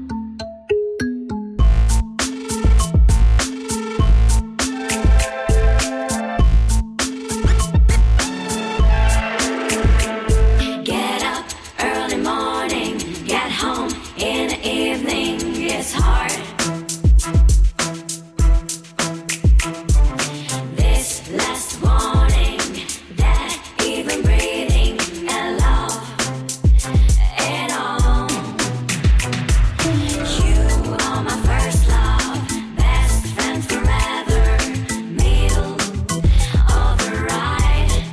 Get up early morning, get home in the evening, it's hard. This last warning, that even breathing and love, it all. You are my first love, best friend forever, meal of the ride.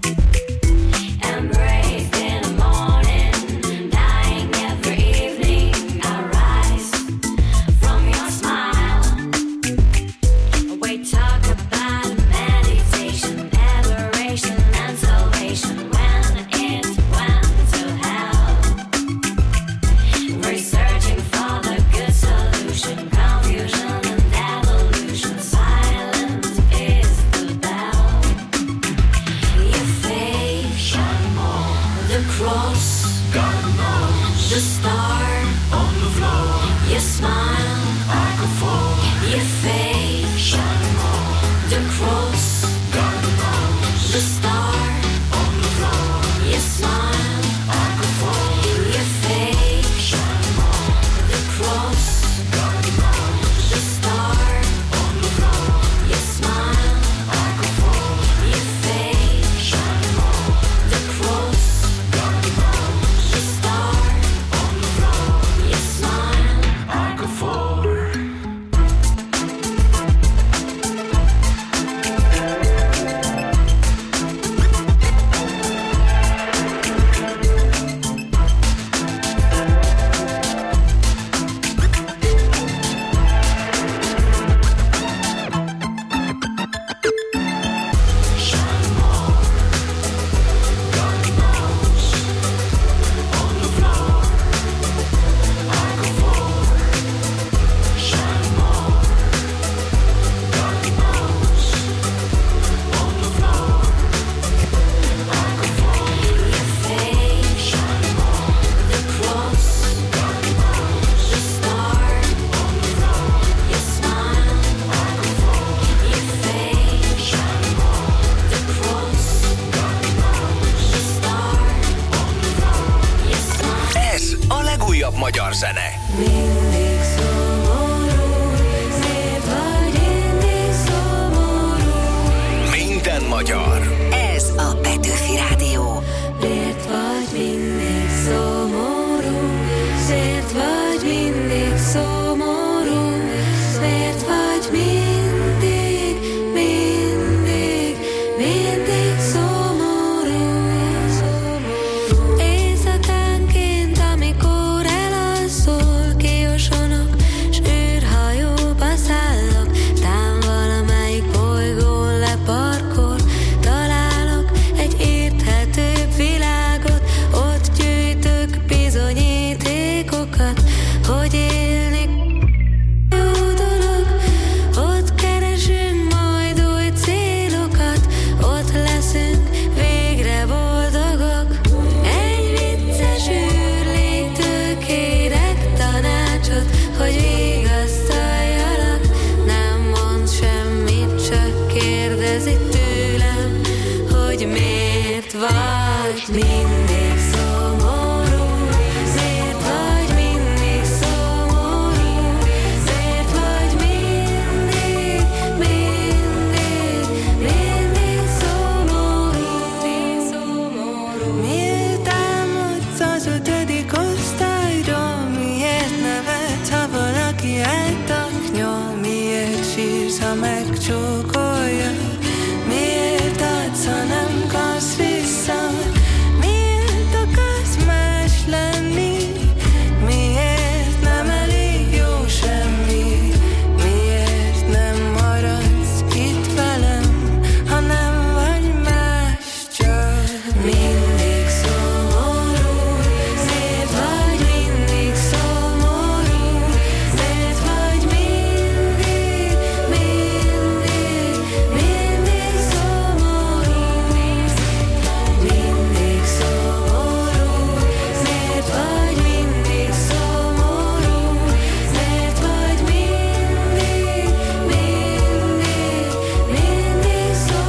Embraced in the morning, dying every evening. I rise from your smile. We talk about meditation, adoration, and salvation. When it went to hell, we're searching for the good solution. Confusion and evolution. Silence is the bell. Your faith, the cross, the star, your smile, your faith, the cross, the star, your smile, your faith, the cross, the star, your smile, your faith, the cross, the star, your smile. magyar zene. Mindig szomorú, miért vagy mindig szomorú? Minden magyar. Ez a Petőfi Rádió. Miért vagy mindig szomorú? Miért vagy mindig szomorú? Miért vagy mindig szomorú? Miért vagy mindig szomorú? Miért vagy mindig, mindig, mindig szomorú? Miért támadsz az ötödik osztályról? Miért nevetsz, ha valaki eltaknyol? Miért sírsz, ha megcsókolja? Miért adsz, ha nem kapsz vissza? Miért akarsz más lenni? Miért nem elég jó semmi? Miért nem maradsz itt velem, ha nem vagy más, csak mindig szomorú? Miért vagy mindig szomorú? Miért vagy mindig, mindig, mindig szomorú? Mindig szomorú? Miért vagy mindig szomorú? Miért vagy mindig, mindig, mindig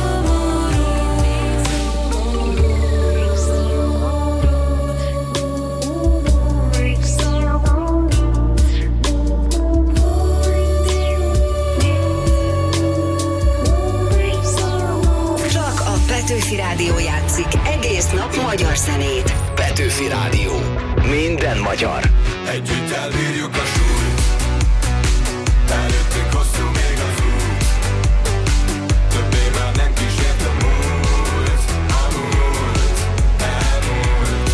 Csak a Petőfi Rádió játszik egész nap magyar zenét. Petőfi Rádió. Minden magyar. Együtt elbírjuk a súlyt. Előttünk hosszú még az út. Többé már nem kísért a múlt. A múlt, elmúlt.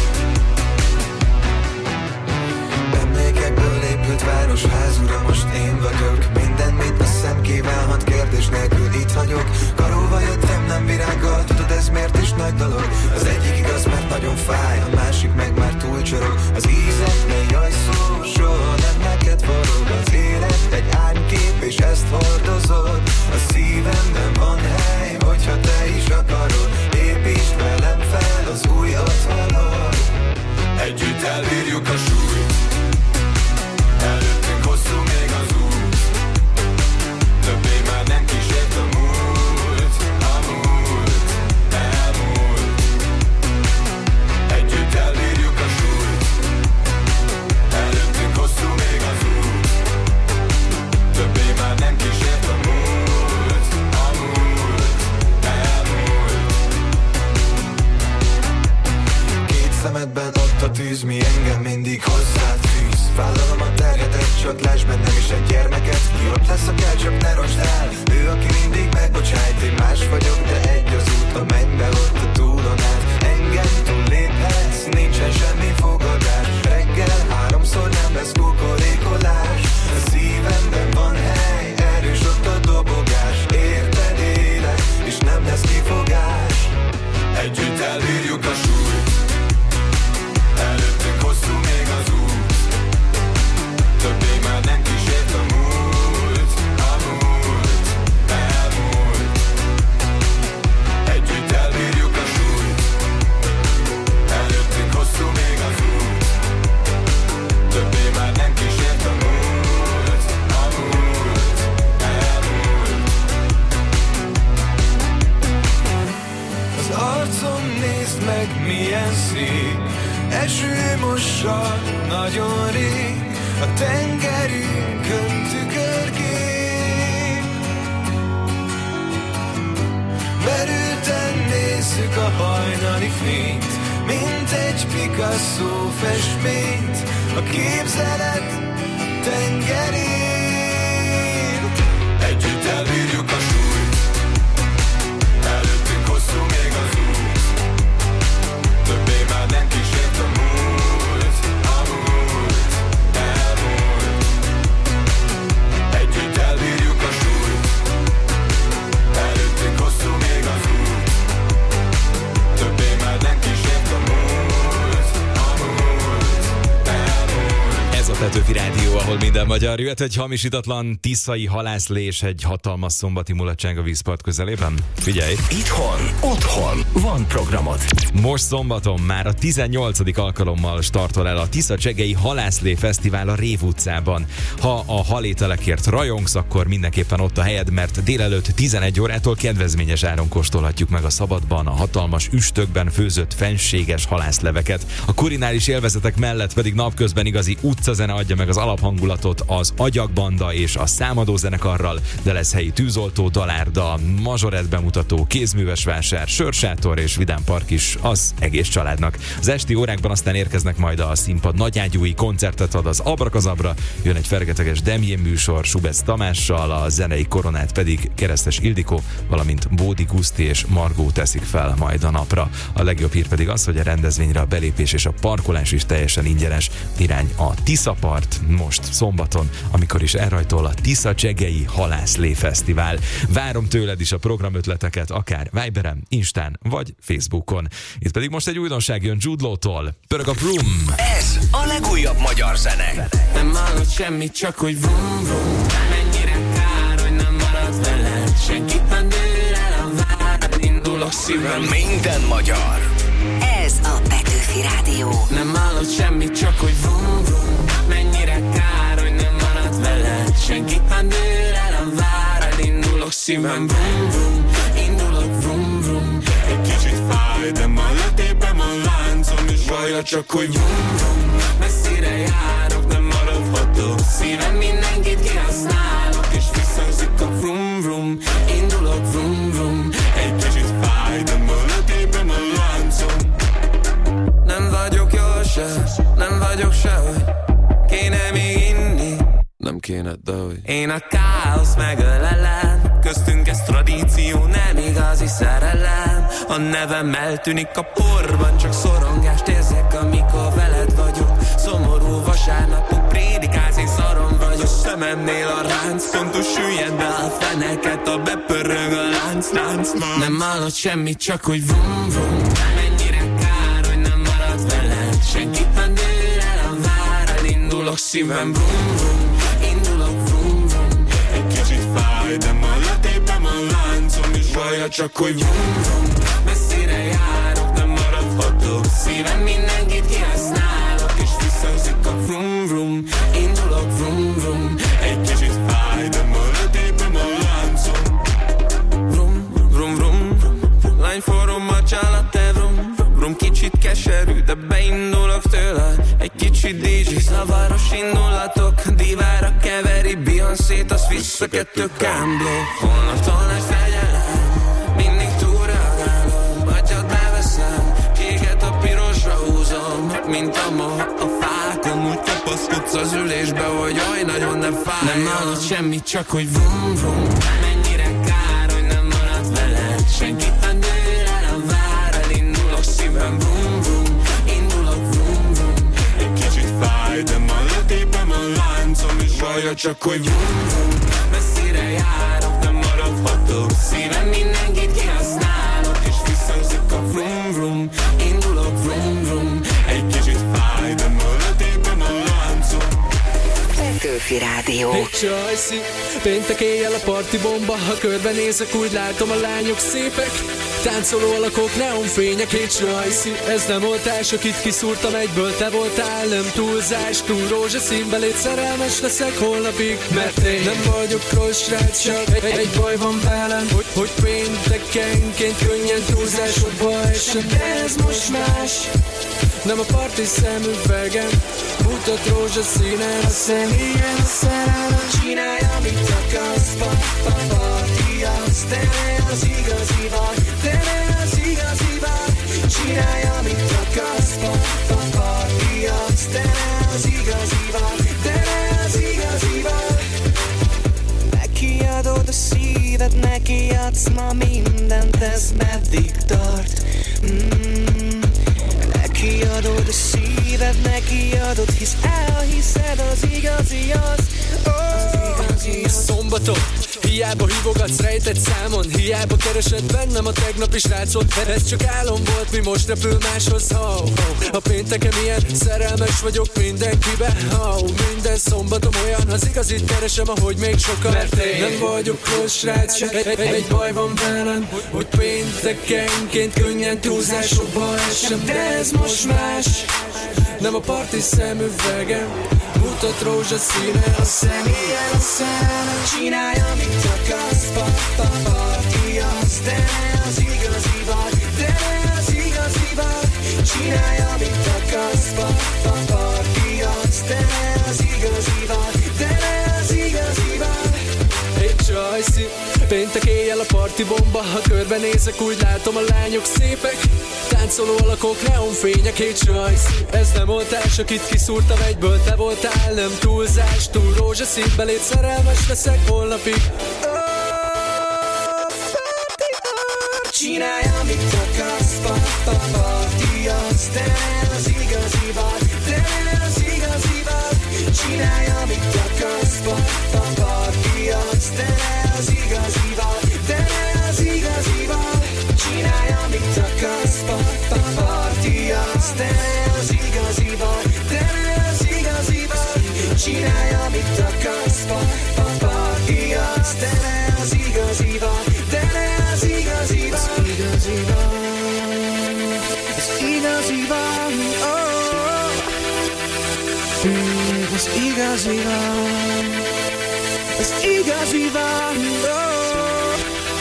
Emlékekből épült városház, ura, most én vagyok. Minden, mit a szem kívánhat, kérdés nélkül itt vagyok. Karóval jöttem, nem virággal. Tudod, ez miért is nagy dolog? Az egyik igaz, mert nagyon fáj, a másik meg már túl csorog. Az ízeknél jaj szó, soha nem neked forog. Az élet egy árnykép, és ezt hordozod. A szívemben van hely, hogyha te is akarod. Építsd velem fel az új otthonod. Együtt elbírjuk a súlyt. Előttünk hosszú még az út. Többé már nem kísért a múlt. A múlt, elmúlt. Együtt elbírjuk a súlyt. Előttünk hosszú még az út. Többé már nem kísért a múlt. A múlt, elmúlt. Két szemedben ott a tűz, mi engem mindig hozzád fűz. Vállalom a terhetet, csak lásd bennem is egy gyermeket. Ki ott lesz, a kell, csak ne rosd el. Ő, aki mindig megbocsájt, én más vagyok, de egy az út a mennybe, ott a túlon át. Engem túlléphetsz, nincsen semmi fogadás. Reggel háromszor nem lesz kukorékolás. A szívemben van hely, erős ott a dobogás. Érted, élet, és nem lesz kifogás. Együtt elbírjuk a súlyt. Előttünk hosszú még az út. Többé már nem kísért a múlt. A múlt, elmúlt. Együtt elbírjuk a súlyt. Előttünk hosszú még az út. Többé már nem kísért a múlt. A múlt, elmúlt. Az arcom nézd meg, milyen szép. Eső mossa nagyon rég. A tengerünkön tükörkép. Merülten nézzük a hajnali fényt, mint egy Picasso festményt a képzelet tengerén. Együtt elbírjuk a súlyt. Előttünk hosszú még az út. Többé már nem kísért a múlt. A múlt, elmúlt. Együtt elbírjuk a súlyt. Előttünk hosszú még az út. Többé már nem kísért a múlt. A múlt, elmúlt. Ez a Petőfi Magyar, jöhet egy hamisítatlan tiszai halászlés, egy hatalmas szombati mulatság a vízpart közelében? Figyelj! Itthon, otthon van programod. Most szombaton már a tizennyolcadik alkalommal startol el a Tisza-Csegei Halászlé Fesztivál a Rév utcában. Ha a halételekért rajongsz, akkor mindenképpen ott a helyed, mert délelőtt tizenegy órától kedvezményes áron kóstolhatjuk meg a szabadban a hatalmas üstökben főzött fenséges halászleveket. A kurináris élvezetek mellett pedig napközben igazi utcazene adja meg az alaphangulatot az Agyakbanda és a Számadó zenekarral, de lesz helyi tűzoltó, dalárda, mazsorett bemutató, kézműves vásár, sörsátor és vidámpark is az egész családnak. Az esti órákban aztán érkeznek majd a színpad nagyágyúi, koncertet ad az Abrakazabra, jön egy fergeteges Demjén műsor Subesz Tamással, a zenei koronát pedig Keresztes Ildikó, valamint Bódi Guszti és Margó teszik fel majd a napra. A legjobb hír pedig az, hogy a rendezvényre a belépés és a parkolás is teljesen ingyenes. Irány a Tiszapart most szombaton, amikor is elrajtol a Tisza-Csegei Halászlé Fesztivál. Várom tőled is a programötleteket, akár Viberen, Instán vagy Facebookon. Itt pedig most egy újdonság jön Jude Law-tól. Pörög a Vroom! Ez a legújabb magyar zene. Nem hallod semmit, csak hogy vrum vrum. Mennyire kár, hogy nem marad veled. Senkit nem dől el a várad, indulok szívem. Minden magyar. Ez a Petőfi Rádió. Nem hallod semmit, csak hogy vrum vrum. Mennyire kár, hogy nem marad veled. Senkit nem dől el a várad, indulok szívem. Vrum vrum, indulok vrum vrum. Egy kicsit fáj, de ma letépem a láncom, és vaja csak hogy vrum vrum. Messzire járok, nem maradhatok. Szívem mindenkit kihasználok, és visszhangzik a vrum vrum. Indulok vrum vrum. Egy kicsit fáj, de ma letépem a láncom. Nem vagyok jól se, nem vagyok sehogy. Kéne még inni, nem kéne, de hogy én a káosz megölelem. Köztünk ez tradíció, nem igazi szerelem. A nevem eltűnik a porban, csak szorongást érzek, amikor veled vagyok. Szomorú vasárnapok, prédikálsz, én szarom vagyok. Szememnél a ránc, fontos süllyed be a feneket, a bepörög a lánc, lánc, lánc. Nem hallod semmit, csak hogy vrum vrum. Mennyire kár, hogy nem marad veled. Senkit nem dől el a várad, indulok szívem. Vrum vrum, indulok vrum vrum. Egy kicsit fáj, de ma letépem a láncom, és vaja csak hogy vrum vrum. Messzire járok, nem maradhatok. Szívem mindenkit kihasználok, és visszhangzik a vrum vrum. Indulok vrum vrum. Egy kicsit fáj, de ma letépem a láncom. Vrum vrum vrum. Lány forró macsál a te vrum vrum. Kicsit keserű, de beindulok tőle. Egy kicsit dé dzsé, zavaros indulatok. Divára keveri Beyoncé-t, az vissza kettő kámbló. Holnaptól nagy fegyelem, mindig túlreagálom. Agyad beveszem, kéket a pirosra húzom. Mint a ma a fákon, úgy kapaszkodsz az ülésbe, hogy oly nagyon nem fáj. Nem hallod semmit, csak hogy vrum vrum. Mennyire kár, hogy nem marad veled. Senkit nem dől el a várad, indulok szívem. Vrum vrum, indulok vrum vrum. Egy kicsit fáj, de ma letépem a láncom, és vaja csak hogy vrum vrum. Messzire járok, nem maradhatok. Szívem mindenkit kihasználok, és visszhangzik a vrum vrum. Indulok vrum vrum. Egy kicsit fáj, de ma letépem a láncom. Petőfi Rádió. Hey Csajci, péntek éjjel a parti bomba. Ha körbenézek, úgy látom, a lányok szépek. Táncoló alakok, neonfények. Hey Csajci, ez nem oltás, akit kiszúrtam egyből. Te voltál, nem túlzás, túl rózsaszínbe. Légy szerelmes leszek holnapig, mert én nem vagyok rossz srác, csak egy, egy baj van velem, hogy, hogy péntekenként könnyen túlzásokba esek. De ez most más, nem a parti szemüvegem mutat rózsaszínen a személyen a szerelem. Csinálj, amit akarsz, pa, pa, parti az. Te ne az igazi vagy, te ne az igazi vagy. Csinálj, amit akarsz, pa, pa, parti az. Te ne az igazi vagy, te ne az igazi vagy. Neki adod a szíved, neki adsz ma mindent, ez meddig tart? Mm. Neki adod a szíved, neki adod, hisz elhiszed az igazi az, oh. Az igazi az. Szombaton Hiába hívogatsz rejtett számon, hiába keresed bennem a tegnapi srácot. Ez csak álom volt, mi most repül máshoz. Oh, oh. A pénteken ilyen szerelmes vagyok mindenkibe. Oh, minden szombatom olyan, az igazit keresem, ahogy még sokan. Mert én nem vagyok rossz srác, csak egy, egy baj van velem, hogy péntekenként könnyen túlzásokba esem. De ez most más, nem a parti szemüvegem mutat rózsaszíne a személyen a szemem. Csinálj, amit akarsz, parti az, de ne az igazi vagy, de ne az igazi vagy. Csinálj, amit akarsz, parti az, de ne az igazi vagy, de ne az igazi vagy. Hey Joyce, péntek éjjel a parti bomba, ha körbenézek úgy látom a lányok szépek. Táncoló alakok, neonfények, hey Joyce. Ez nem oltás, akit kiszúrtam egyből, te voltál, nem túlzás. Túl rózsaszín beléd, szerelmes leszek holnapig. Oh, csinálj, amit akarsz, parti az, de ne az igazi vagy, de ne az igazi vagy. Csinálj, amit akarsz, parti az, de ne az igazi vagy, de ne az igazi vagy. Csinálj, amit akarsz, parti az, de ne az igazi vagy, de ne az igazi vagy. Csinálj, amit akarsz, parti az, de ne az igazi vagy, de ne az igazi vagy. Ez igazi vagy, oh. Ez igazi vagy, ez igazi vagy, oh.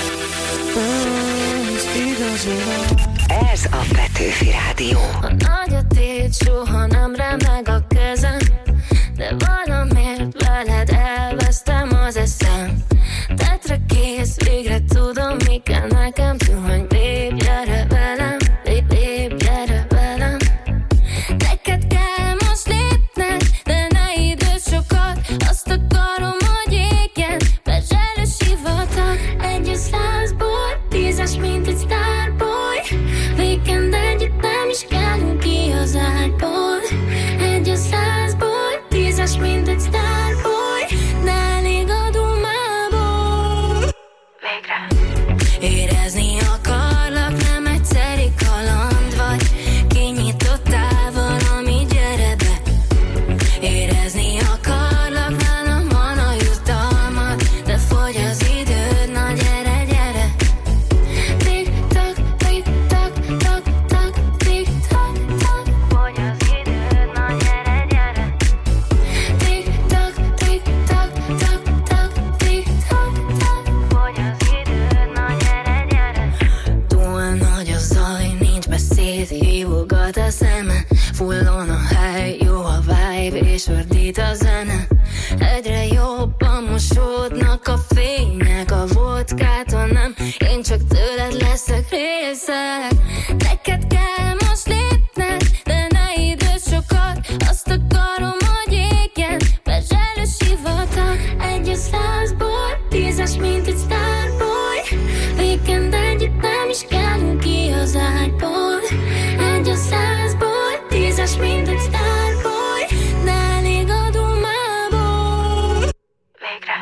Ez igazi vagy. Ez a Petőfi Rádió. A nagy a tét, soha nem remeg a kezem, de valamiért veled elvesztem az eszem. Tetre kész, végre tudom, mi kell nekem. Tuhany, babe, gyere velem, babe, babe, gyere velem. Neked kell most lépned, de ne idős sokat. Azt akarom, hogy égjen, bezselős sivatag. Egy a százból, tízes, mint egy starboy. Weekend együtt nem is kellünk ki az ágyból. Egy a százból, tízes, mint egy starboy. De elég a dumából. Végre érezni akarlak, nem egyszeri kaland vagy. Kinyitottál valami, gyere be. Érezni akarlak, nálam van a jutalmat, de fogy az időd, na gyere, gyere. Tik-tak, tik-tak, tak-tak, tik-tak, tak. Fogy az időd, na gyere, gyere. Tik-tak, tik-tak, tak-tak, tik-tak, tak. Fogy az időd, na gyere, gyere. Túl nagy a zaj, nincs beszéd, hívogat a szeme. Fullon a hely, jó a vibe, és ordít a zene. Egyre jobban mosódnak a fények, a vodkától nem, én csak tőled leszek részeg. Neked kell most lépned, de ne idős sokat. Azt akarom, hogy égjen, bezselős sivatag. Egy a százból, tízes, mint egy starboy. Weekend együtt nem is kellünk ki az ágyból. Egy a százból, tízes, mint egy starboy. De elég a dumából. Végre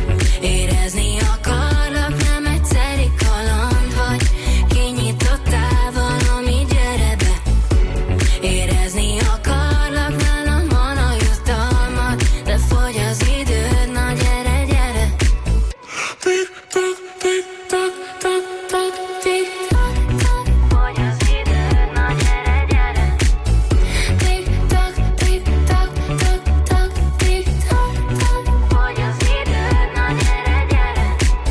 érezni akarlak, nem egyszeri kaland vagy. Kinyitottál valami, gyere be. Érezni akarlak, nálam van a jutalmat, de fogy az időd, na gyere, gyere. Tik-tak, tik-tak, tak-tak, tik-tak, tak. Fogy az időd, na gyere, gyere. Tik-tak, tik-tak, tak-tak, tik-tak, tak. Fogy az időd, na gyere, gyere.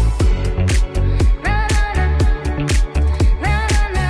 Na-na-na, na-na-na,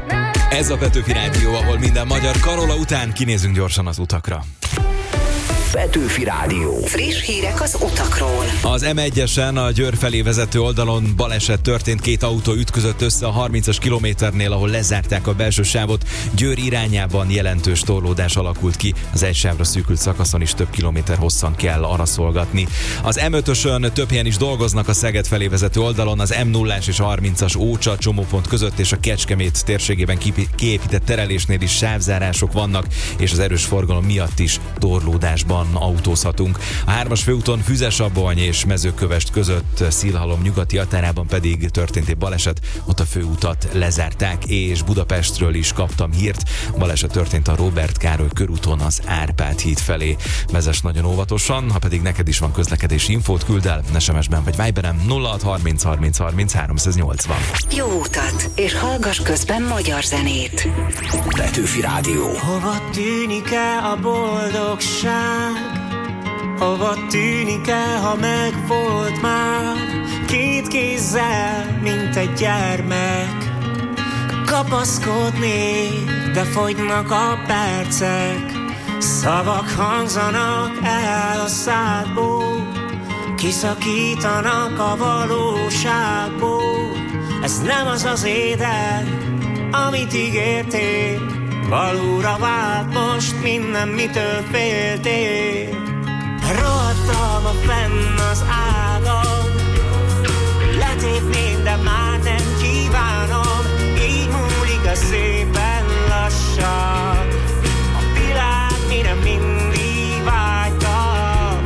Ez a Petőfi Rádió, ahol minden magyar Karola után kinézünk gyorsan az utakra. Petőfi Rádió. Friss hírek az utakról. Az em egyesen a Győr felé vezető oldalon baleset történt, két autó ütközött össze a harmincas kilométernél, ahol lezárták a belső sávot. Győr irányában jelentős torlódás alakult ki, az egy sávra szűkült szakaszon is több kilométer hosszan kell araszolgatni. Az em ötösön több helyen is dolgoznak a Szeged felé vezető oldalon, az em nullás és a harmincas Ócsa csomópont között és a Kecskemét térségében kiépített terelésnél is sávzárások vannak, és az erős forgalom miatt is torlódásban autózhatunk. A hármas főúton Füzesabony és Mezőkövesd között Szilhalom nyugati határában pedig történt egy baleset, ott a főutat lezárták, és Budapestről is kaptam hírt. Baleset történt a Róbert Károly körúton az Árpád híd felé. Vezess nagyon óvatosan, ha pedig neked is van közlekedési infót, küld el es em es-ben vagy Viberen nulla hat harminc harminc harminc háromszáznyolcvan. Jó utat, és hallgass közben magyar zenét. Petőfi Rádió. Hova tűnik el a boldogság? Hova tűnik el, ha megvolt már? Két kézzel, mint egy gyermek, kapaszkodnék, de fogynak a percek. Szavak hangzanak el a szádból, kiszakítanak a valóságból. Ez nem az az édes, amit ígértél, valóra vált most minden, mitől féltél. Rohadtam a fenn az ágon, letépném, de már nem kívánom. Így múlik a szépen lassan a világ, mire mindig vágytam.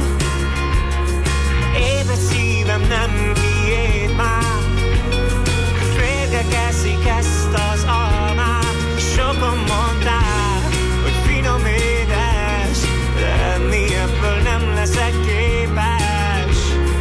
Épp egy szívem nem kiét már, férgek eszik ezt az almát. Sokan mondták, hogy finom édes, de enni ebből nem leszek képes.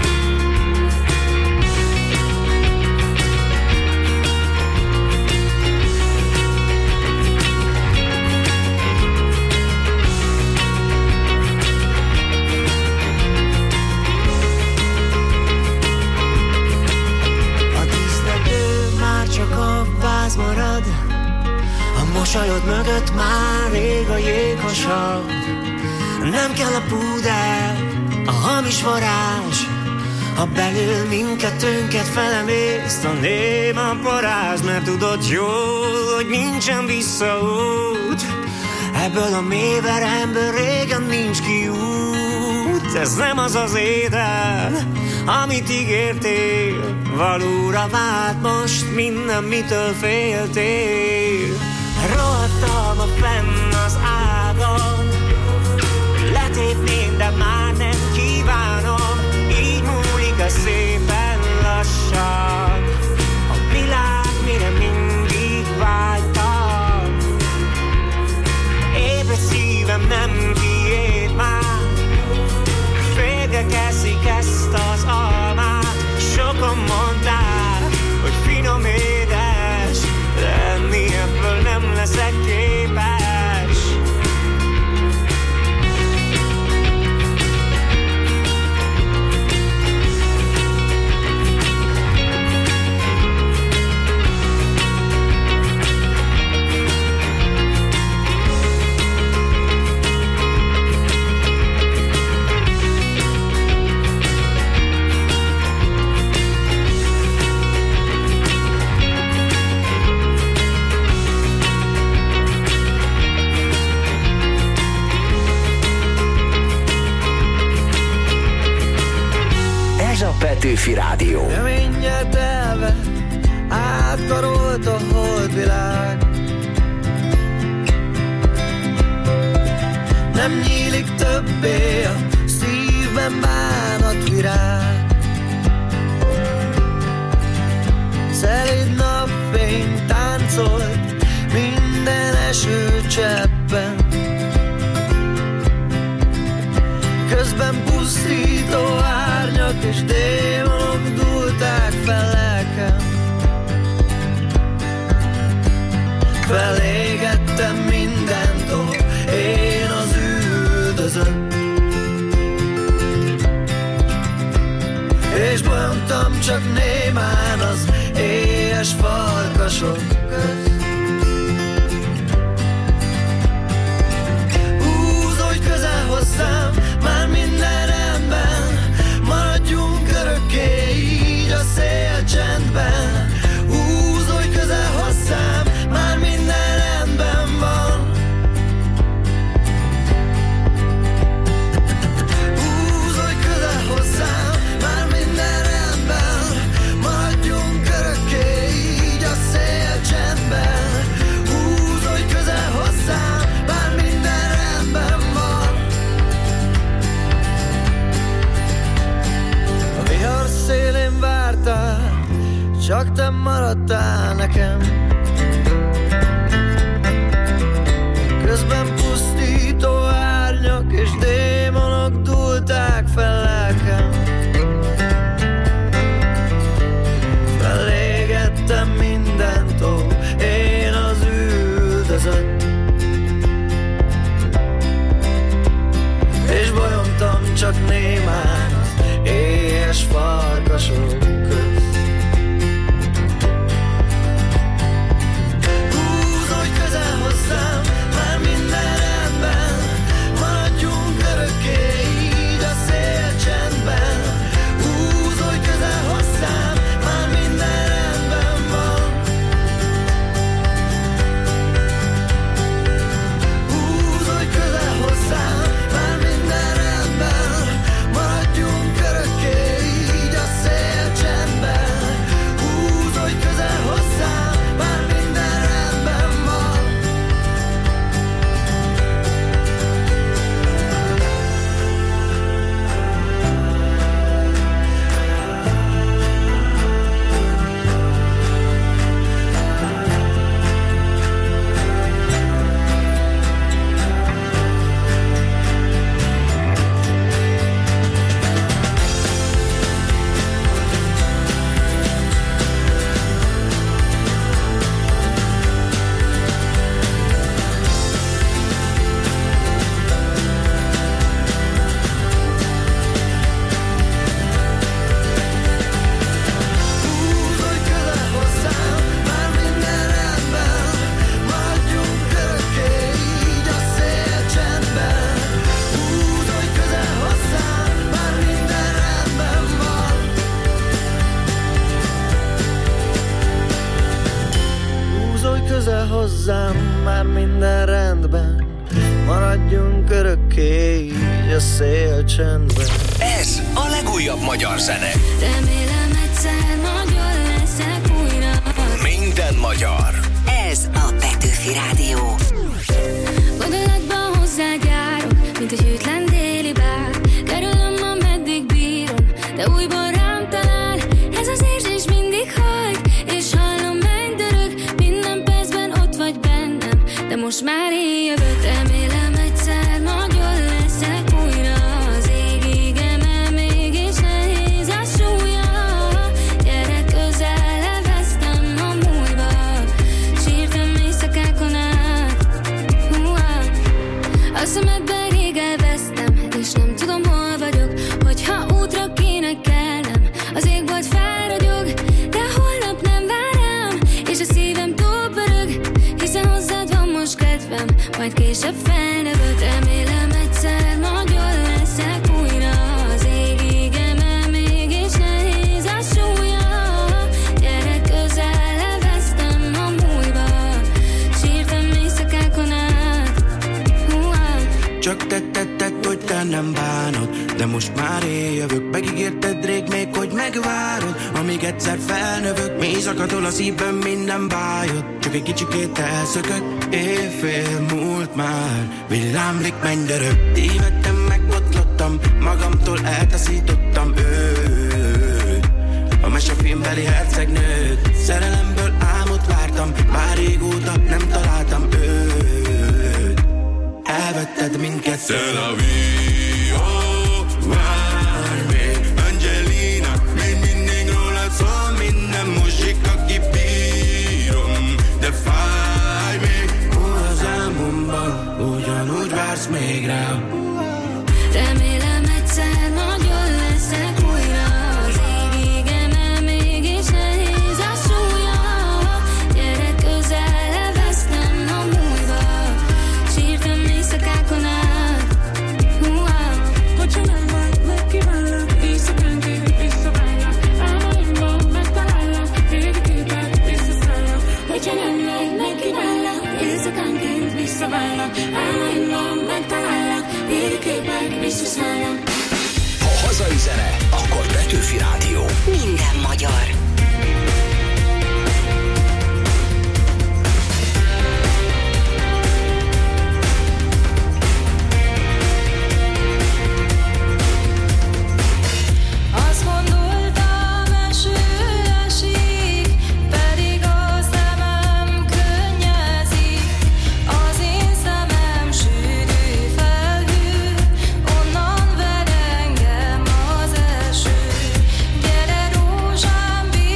A díszlető már csak a váz marad, a mosolyod mögött már rég a jéghasabb. Nem kell a púder, a hamis varázs, ha belül mindkettőnket felemészt a néma paráz. Mert tudod jól, hogy nincsen visszaút, ebből a mélyveremből régen nincs kiút. Ez nem az az étel, amit ígértél, valóra vált most minden, mitől féltél. Rohadtam a fenn az ágon, letépném, de már nem kívánom. Így múlik a szépen lassan a világ, mire mindig vágytam. Épp egy szívem nem kiét már, férgek eszik ezt az almát. Sokan mondták, hogy finom édes, de enni ebből nem leszek képes. Petőfi Rádió. Reményet elvett, átkarolt a holdvilág. Nem nyílik többé a szívben bánatvirág. Szelíd napfény táncolt minden esőcseppen, közben pusztító árnyak és démonok dúlták fel lelkem. Felégettem mindent, ó, én az üldözött, és bolyogtam csak némán az éhes farkasok közt. Húzódj közel hozzám, közel hozzám, már minden rendben. Maradjunk örökké így a szél csendben. Ez a legújabb magyar zene. Remélem egyszer magyar leszek újra. Minden magyar. Ez a Petőfi Rádió. Gondolatban hozzád járok, mint egy hűtlen déli bár. Kerülöm, ameddig bírom, de újból rám talál. Ez az érzés mindig hajt, és hallom megdörög. Minden percben ott vagy bennem, de most már én jövök. Remélem egyszer magyar leszek újra. Az égig emel, mégis nehéz a súlya. Gyere közel, leveztem a múlva. Sírtam éjszakákon át. Hú-á. A szemedben rég elvesztem, és nem tudom, hol vagyok. Hogyha útra kéne kelnem, az égbolt felragyog. De holnap nem vár rám, és a szívem túl pörög. Hiszen hozzád van most kedvem, majd később felnövök. Remélem egyszer nagyon leszek újra. Az égig emel, mégis nehéz a súlya. Gyere közel, leveztem a múlva. Sírtam éjszakákon át. Hú-á. Csak te tetted, hogy te nem bánod, de most már én jövök. Megígérted rég még, hogy megvárod, amíg egyszer felnövök. Mély zakatol a szívben minden bájod, csak egy kicsikét elszökött. Éjfél múlt már, villámlik mennydörög. Tévedtem, megbotlottam, magamtól eltaszítottam őt. A mesefilmbeli hercegnőt, szerelemből álmot vártam, már régóta nem találtam őt. Elvetted mindkettőt. C'est la vie, oh, várj még, Angelina, még mindig rólad szól minden muzsika, kibírom, de fáj még. Az álmomban ugyanúgy vársz még rám. Remélem egyszer nagyon leszek újra. Az égig emel, mégis nehéz a súlya. Gyere közel, leveztem a múlva. Sírtam éjszakákon át. Hú-á. Hogyha nem vagy, megkívánlak, éjszakánként visszaválnak. Álmaimban megtalállak, régi képek visszaszállnak. Hogyha nem vagy, megkívánlak, éjszakánként visszaválnak. Álmaimban megtalállak, régi képek visszaszállnak. Ha hazai zene, akkor Petőfi Rádió. Minden magyar. Azt gondoltam, eső esik, pedig a szemem könnyezik. Az én szemem sűrű felhő, onnan ved engem az eső. Gyere rózsám,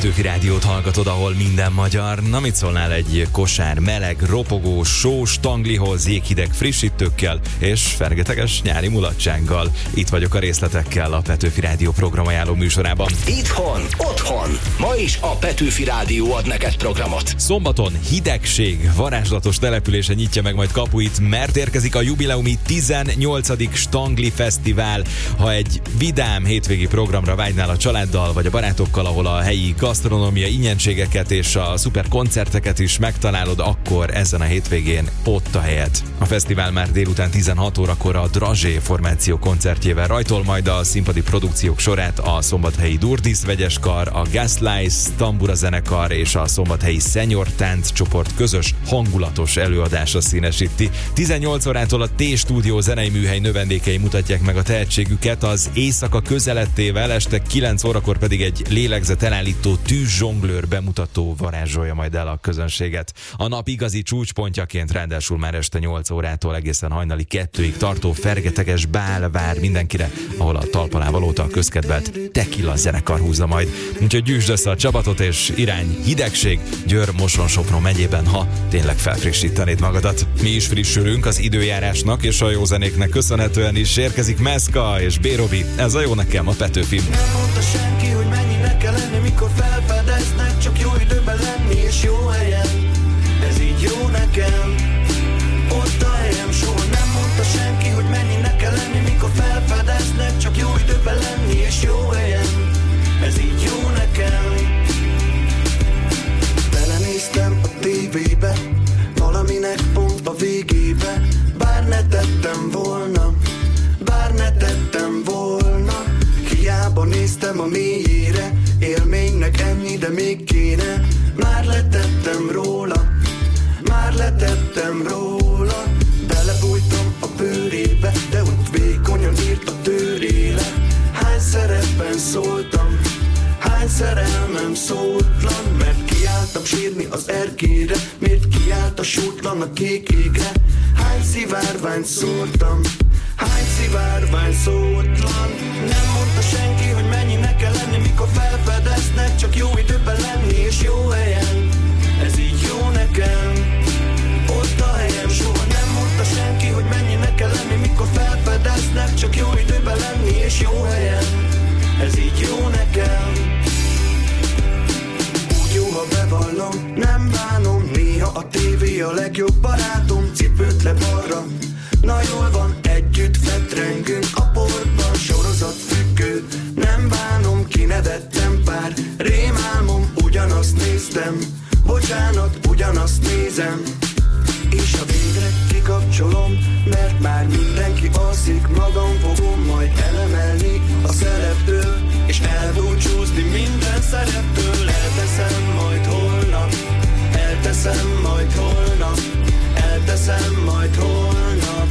Petőfi Rádiót hallgatod, ahol minden magyar. Na, mit szólnál egy kosár meleg, ropogó, sós tanglihoz, jéghideg frissítőkkel és fergeteges nyári mulatsággal? Itt vagyok a részletekkel a Petőfi Rádió programajánló műsorában. Itthon, otthon, ma is a Petőfi Rádió ad neked programot. Szombaton hidegség, varázslatos települése nyitja meg majd kapuit, mert érkezik a jubileumi tizennyolcadik Stangli Fesztivál. Ha egy vidám hétvégi programra vágynál a családdal vagy a barátokkal, ahol a helyi gasztronómia ingyenségeket és a szuper koncerteket is megtalálod, akkor ezen a hétvégén ott a helyed. A fesztivál már délután tizenhat órakor a Drazsé formáció koncertjével rajtol majd a színpadi produkciók sorát a szombathelyi Durdis vegyeskar, a Gaslights tambura zenekar és a szombathelyi Senior Tánc csoport közös hangulatos előadása színesíti. tizennyolc órától a T-stúdió zenei műhely növendékei mutatják meg a tehetségüket, az éjszaka közelettével, este kilenc órakor pedig egy lélegzet elállító tűzzsonglőr bemutató varázsolja majd el a közönséget. A nap igazi csúcspontjaként ráadásul már este nyolc órától egészen hajnali kettőig tartó fergeteges bál vár mindenkire, ahol a talpalával óta a közkedvelt Tequila zenekar húzza majd. Úgyhogy gyűjtsd össze a csapatot és irány hidegség Győr, Moson, Sopron megyében, ha tényleg felfrissítenéd magadat. Mi is frissülünk az időjárásnak és a jó zenéknek köszönhetően is. Érkezik Meszka és B-Robi. Ez a jó nekem a Petőfi. Nem mondta senki, hogy mennyinek kell lenni, mikor felfedeznek, csak jó időben lenni és jó helyen. Ez így jó nekem, ott a helyem. Soha nem mondta senki, hogy mennyinek kell lenni, mikor felfedeznek, csak jó időben lenni és jó helyen. Ez így jó nekem. Belenéztem a tévébe, valaminek pont a végébe. Bár ne tettem volna, bár ne tettem volna, hiába néztem a mélyére, élménynek ennyi, de még kéne. Már letettem róla, már letettem róla, belebújtam a bőrébe, de úgy vékonyan írt a tőréle. Hány szerepben szóltam, hány szerelmem szótlan, mert kiálltam sírni az erkére, miért kiállt a sútlan a kék égre. Hány szivárványt szórtam, hány szivárvány szótlan. Nem mondta senki, hogy mennyinek kell lenni, mikor felfedeznek, csak jó időben lenni és jó helyen. Ez így jó nekem, ott a helyem. Soha nem mondta senki, hogy mennyinek kell lenni, mikor felfedeznek, csak jó időben lenni és jó helyen. Ez így jó nekem. Úgy jó, ha bevallom, nem bánom, néha a tévé a legjobb barátom. Cipőt le balra, na jól van, együtt fetrengünk a portban, sorozat függő. Nem bánom, kinevettem pár rémálmom, ugyanazt néztem, bocsánat, ugyanazt nézem. És a végre kikapcsolom, mert már mindenki alszik, magam fogom majd elemelni a szereptől, és elbúcsúzni minden szereptől. Elteszem majd holnap, elteszem majd holnap, elteszem majd holnap.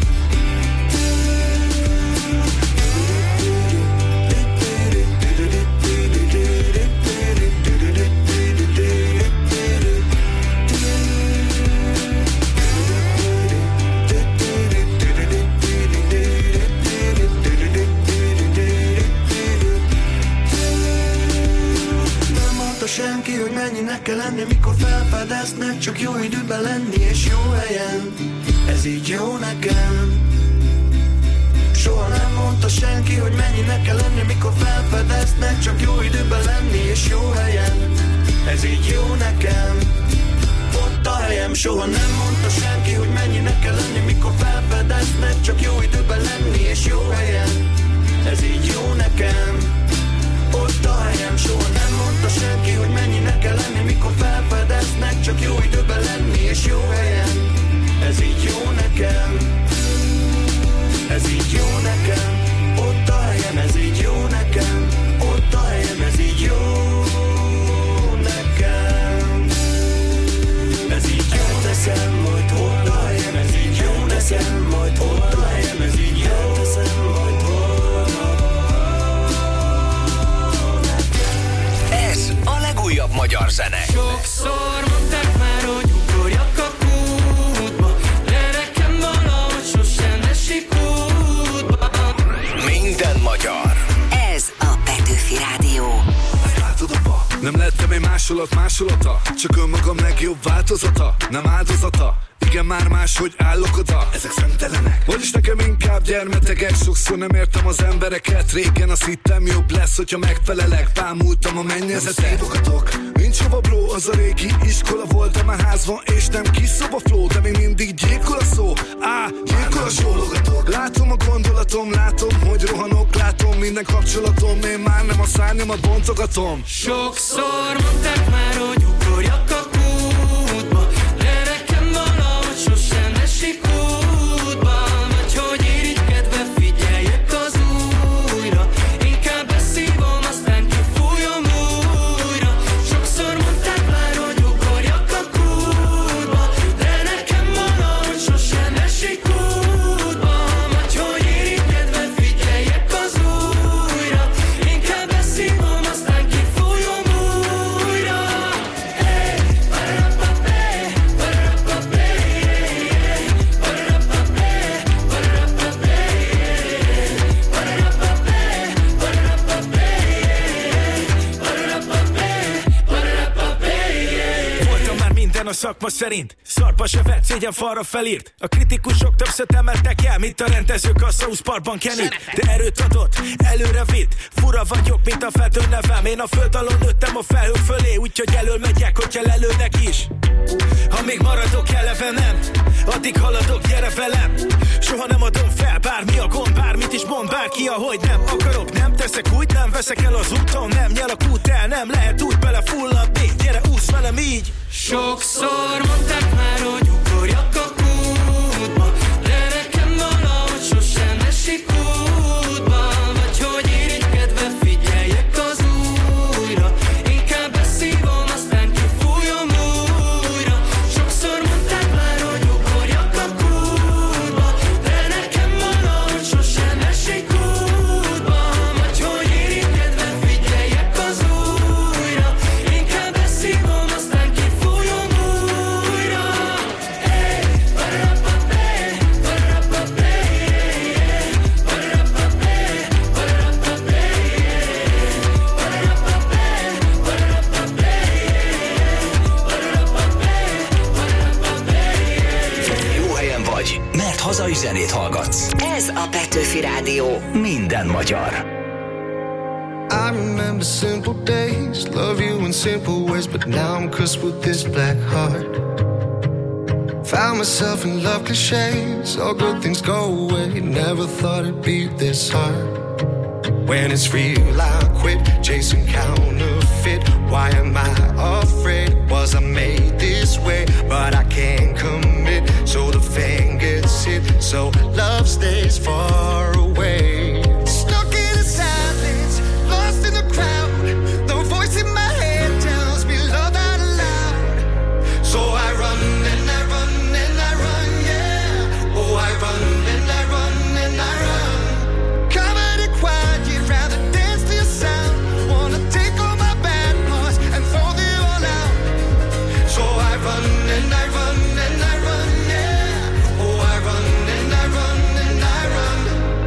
Senki, hogy mennyinek kell lenni, mikor felfedeznek, csak jó időben lenni és jó helyen. Ez így jó nekem. Soha nem mondta senki, hogy mennyinek kell lenni, mikor felfedeznek, csak jó időben lenni és jó helyen. Ez így jó nekem, ott a helyem. Soha nem mondta senki, hogy mennyinek kell lenni, mikor felfedeznek, csak jó időben lenni és jó helyen. Ez így jó nekem, ott a helyem. Soha nem mondta senki, hogy mennyinek kell lenni, mikor felfedeznek, csak jó időben lenni és jó helyen. Ez így jó nekem, ez így jó nekem, ott a helyem. Ez így jó nekem, ott a helyem. Ez így jó nekem, ez így jó teszem, majd ott a helyem. Ez így jó teszem, majd ott a helyem. Ez így jó teszem, majd legújabb magyar zene. Sokszor mondták már, hogy ugorjak a kútba, de nekem valahogy sosem esik útba. Minden magyar. Ez a Petőfi Rádió. Nem lettem egy másolat másolata, csak önmagam legjobb változata, nem áldozata. Igen, már máshogy állok oda, ezek szemtelenek. Vagyis nekem inkább gyermetegek, sokszor nem értem az embereket. Régen azt hittem jobb lesz, hogyha megfelelek. Bámultam a mennyezetet. Nem szívogatok, nincs hova bro, az a régi iskola volt, de már ház van, és nem kis szoba flow. De még mindig gyilkol a szó, á, gyilkol a só. Látom a gondolatom, látom, hogy rohanok, látom minden kapcsolatom. Én már nem a szárnyamat bontogatom. Sokszor mondták már, hogy ugorjak a kútba, de nekem valahogy sosem esik útba. Vagy hogy irigykedve figyeljek az újra, inkább beszívom, aztán kifújom újra. Sokszor mondták már, hogy ugorjak a kútba, de nekem valahogy sosem esik útba. Vagy hogy irigykedve figyeljek az újra, inkább beszívom, aztán kifújom újra. Hey, voltam már minden a szakma szerint, szarba se vett, szégyen falra felírt. A kritikusok többször emeltek el, mint a rendezők a South Parkban Kennyt. De erőt adott, előre vitt, fura vagyok, mint a feltő nevem. Én a föld alól nőttem a felhő fölé, úgyhogy elől megyek, hogyha lelőnek is. Ha még maradok eleve nem, addig haladok, gyere velem. Soha nem adom fel, bármi a gond, bármit is mond bárki, ahogy nem akarok. Nem teszek úgy, nem veszek el az úton, nem nyel a kút el, nem lehet úgy belefulladni. Gyere, úsz velem így. Sokszor mondták már, hogy ugorjak a kútba, de nekem valahogy sosem esik útba. Vagy hogy irigykedve figyeljek az újra, inkább beszívom, aztán kifújom újra. Sokszor mondták már, hogy ugorjak a kútba, de nekem valahogy sosem esik útba. Vagy hogy irigykedve figyeljek az újra, inkább beszívom, aztán kifújom újra. Hey, Jó helyen vagy, mert hazai zenét hallgatsz. Ez a Petőfi Rádió. Minden magyar. I remember simple days, love you in simple ways, but now I'm cursed with this black heart. Found myself in love cliches, all good things go away, never thought it'd be this hard. When it's real, I quit chasing counterfeit. Why am I afraid? Was I made this way? But I can't commit, so the fan gets hit, so love stays far away. Stuck in the silence, lost in the crowd. The voice in my head tells me love out loud. So I run and I run and I run, yeah. Oh, I run and I run and I run. Covered in quiet, you'd rather dance to your sound. Wanna take all my bad parts and throw them all out. So I run and I run and I run, yeah. Oh, I run and I run and I run.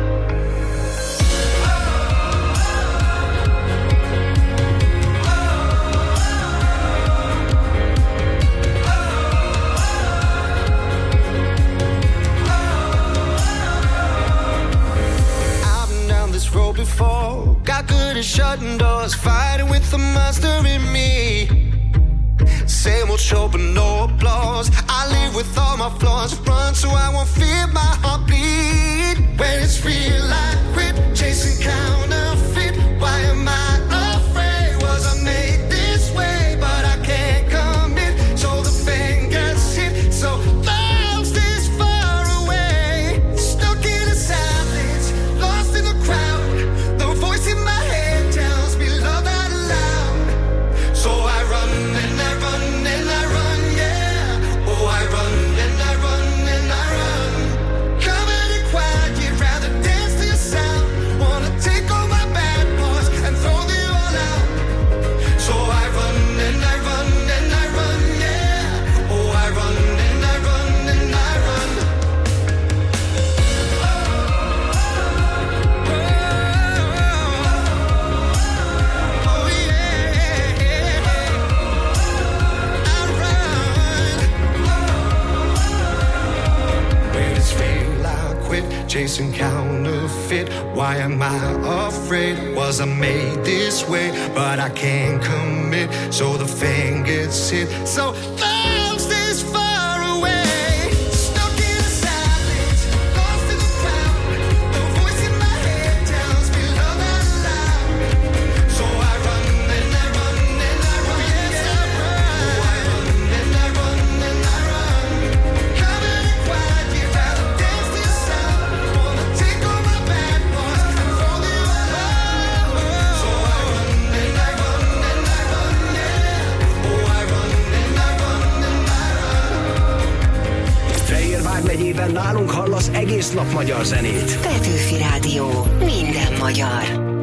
I've been down this road before, got good at shutting doors, fighting with the monster in me. Same old show but no applause. I live with all my flaws, run so I won't feel my heart bleed. When it's real I quit chasing counterfeit. Why am I afraid? Was I made this way? But I can't commit, so the fan gets hit, so love stays far away. Stuck in the silence, lost in the crowd. The voice in my head tells me love out loud. So I run and I run and I run, yeah. Oh, I run and I run and I run. Covered in quiet, you'd rather dance to your sound. Wanna take all my chasing counterfeit. Why am I afraid? Was I made this way? But I can't commit, so the fan gets hit. So love stays far away, stuck in a silence, lost in the crowd. The voice in my head tells me love out loud. So I run and I run and I run, yes I run. Oh, I run and I run and I run. Covered in quiet, you'd rather dance this out. Wanna take all my bad boys and throw them away. So I run and I run and I run, yeah. Oh, I run and I run and I run. Fehérvár megyében nálunk hallasz egész nap magyar zenét. Petőfi Rádió. Minden magyar.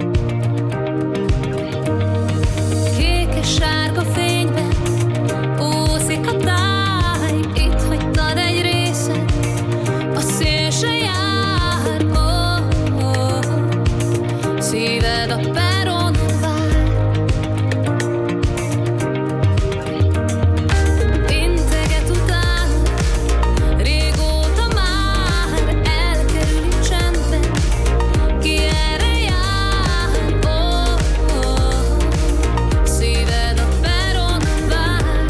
Kékes-sárga fényben úszik a táj, itt hagytad egy részet, a szél se jár, oh, oh. Szíved a peronon vár. Integet utána, régóta már elkerüli csendben, ki erre jár, oh, oh. Szíved a peronon vár.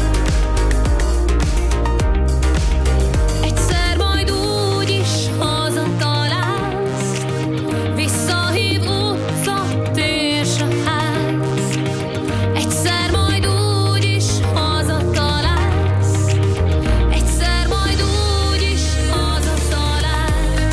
Egyszer majd úgy is hazatalálsz, visszahív utca, tér s a ház. Egyszer majd úgy is hazatalálsz, egyszer majd úgy is hazatalálsz.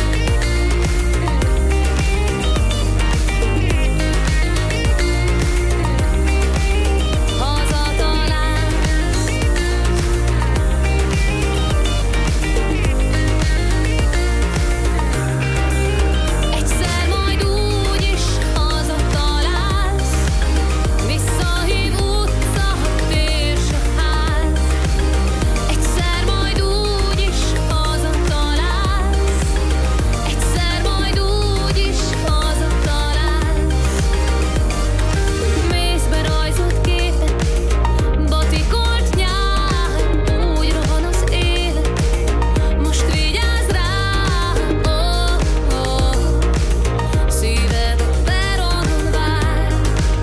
Egyszer majd úgy is hazatalálsz, visszahív utca, tér s a ház. Egyszer majd úgy is hazatalálsz, egyszer majd úgy is hazatalálsz. Mézbe rajzolt képek, batikolt nyár, úgy rohan az élet, most vigyázz rám, oh, oh. Szíved a peronon vár.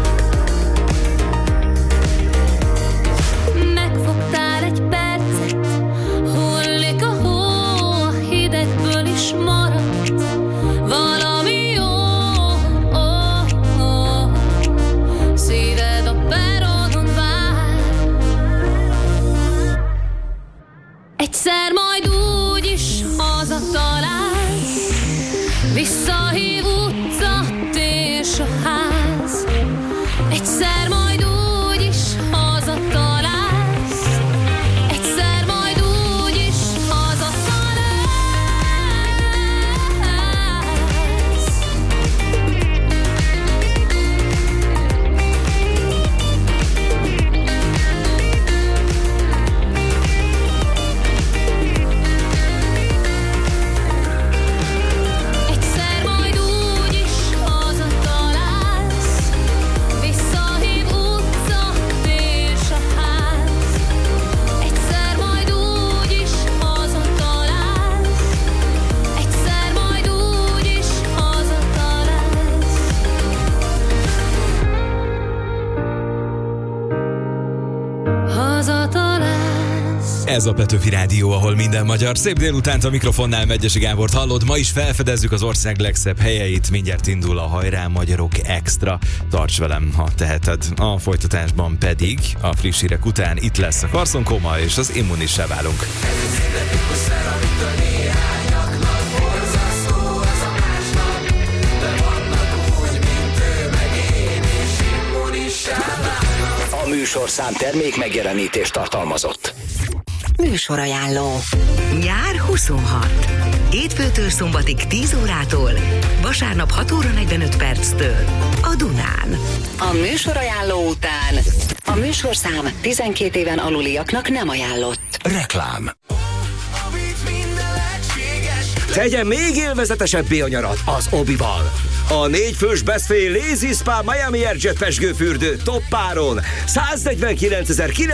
Megfogtál egy percet, hullik a hó, a hidegből is maradt valami jó, oh, oh. Szíved a peronon vár. Egyszer majd úgy is hazatalálsz, visszahív utca, tér s a ház. Egyszer majd úgy is hazatalálsz, egyszer majd úgy is hazatalálsz. Egyszer majd úgy is hazatalálsz, visszahív utca, tér s a ház. Egyszer majd úgy is hazatalálsz, egyszer majd úgy is hazatalálsz. Hazatalálsz. Ez a Petőfi Rádió, ahol minden magyar. Szép délutánt, a mikrofonnál Megyesi Gábort hallod. Ma is felfedezzük az ország legszebb helyeit. Mindjárt indul a Hajrá Magyarok Extra. Tarts velem, ha teheted. A folytatásban pedig a friss hírek után itt lesz a Carson Coma és az Immunissá válunk. A műsorszám termék megjelenítést tartalmazott. Műsorajánló. Nyár huszonhat. Hétfőtől szombatig tíz órától, vasárnap hat óra negyvenöt perctől a Dunán. A műsorajánló után a műsorszám tizenkét éven aluliaknak nem ajánlott. Reklám. Tegye még élvezetesebbé a nyarat az Obival. A négyfős Best Fay Lazy Spa Miami Air Jet pesgőfürdő toppáron száznegyvenkilencezer-kilencszáz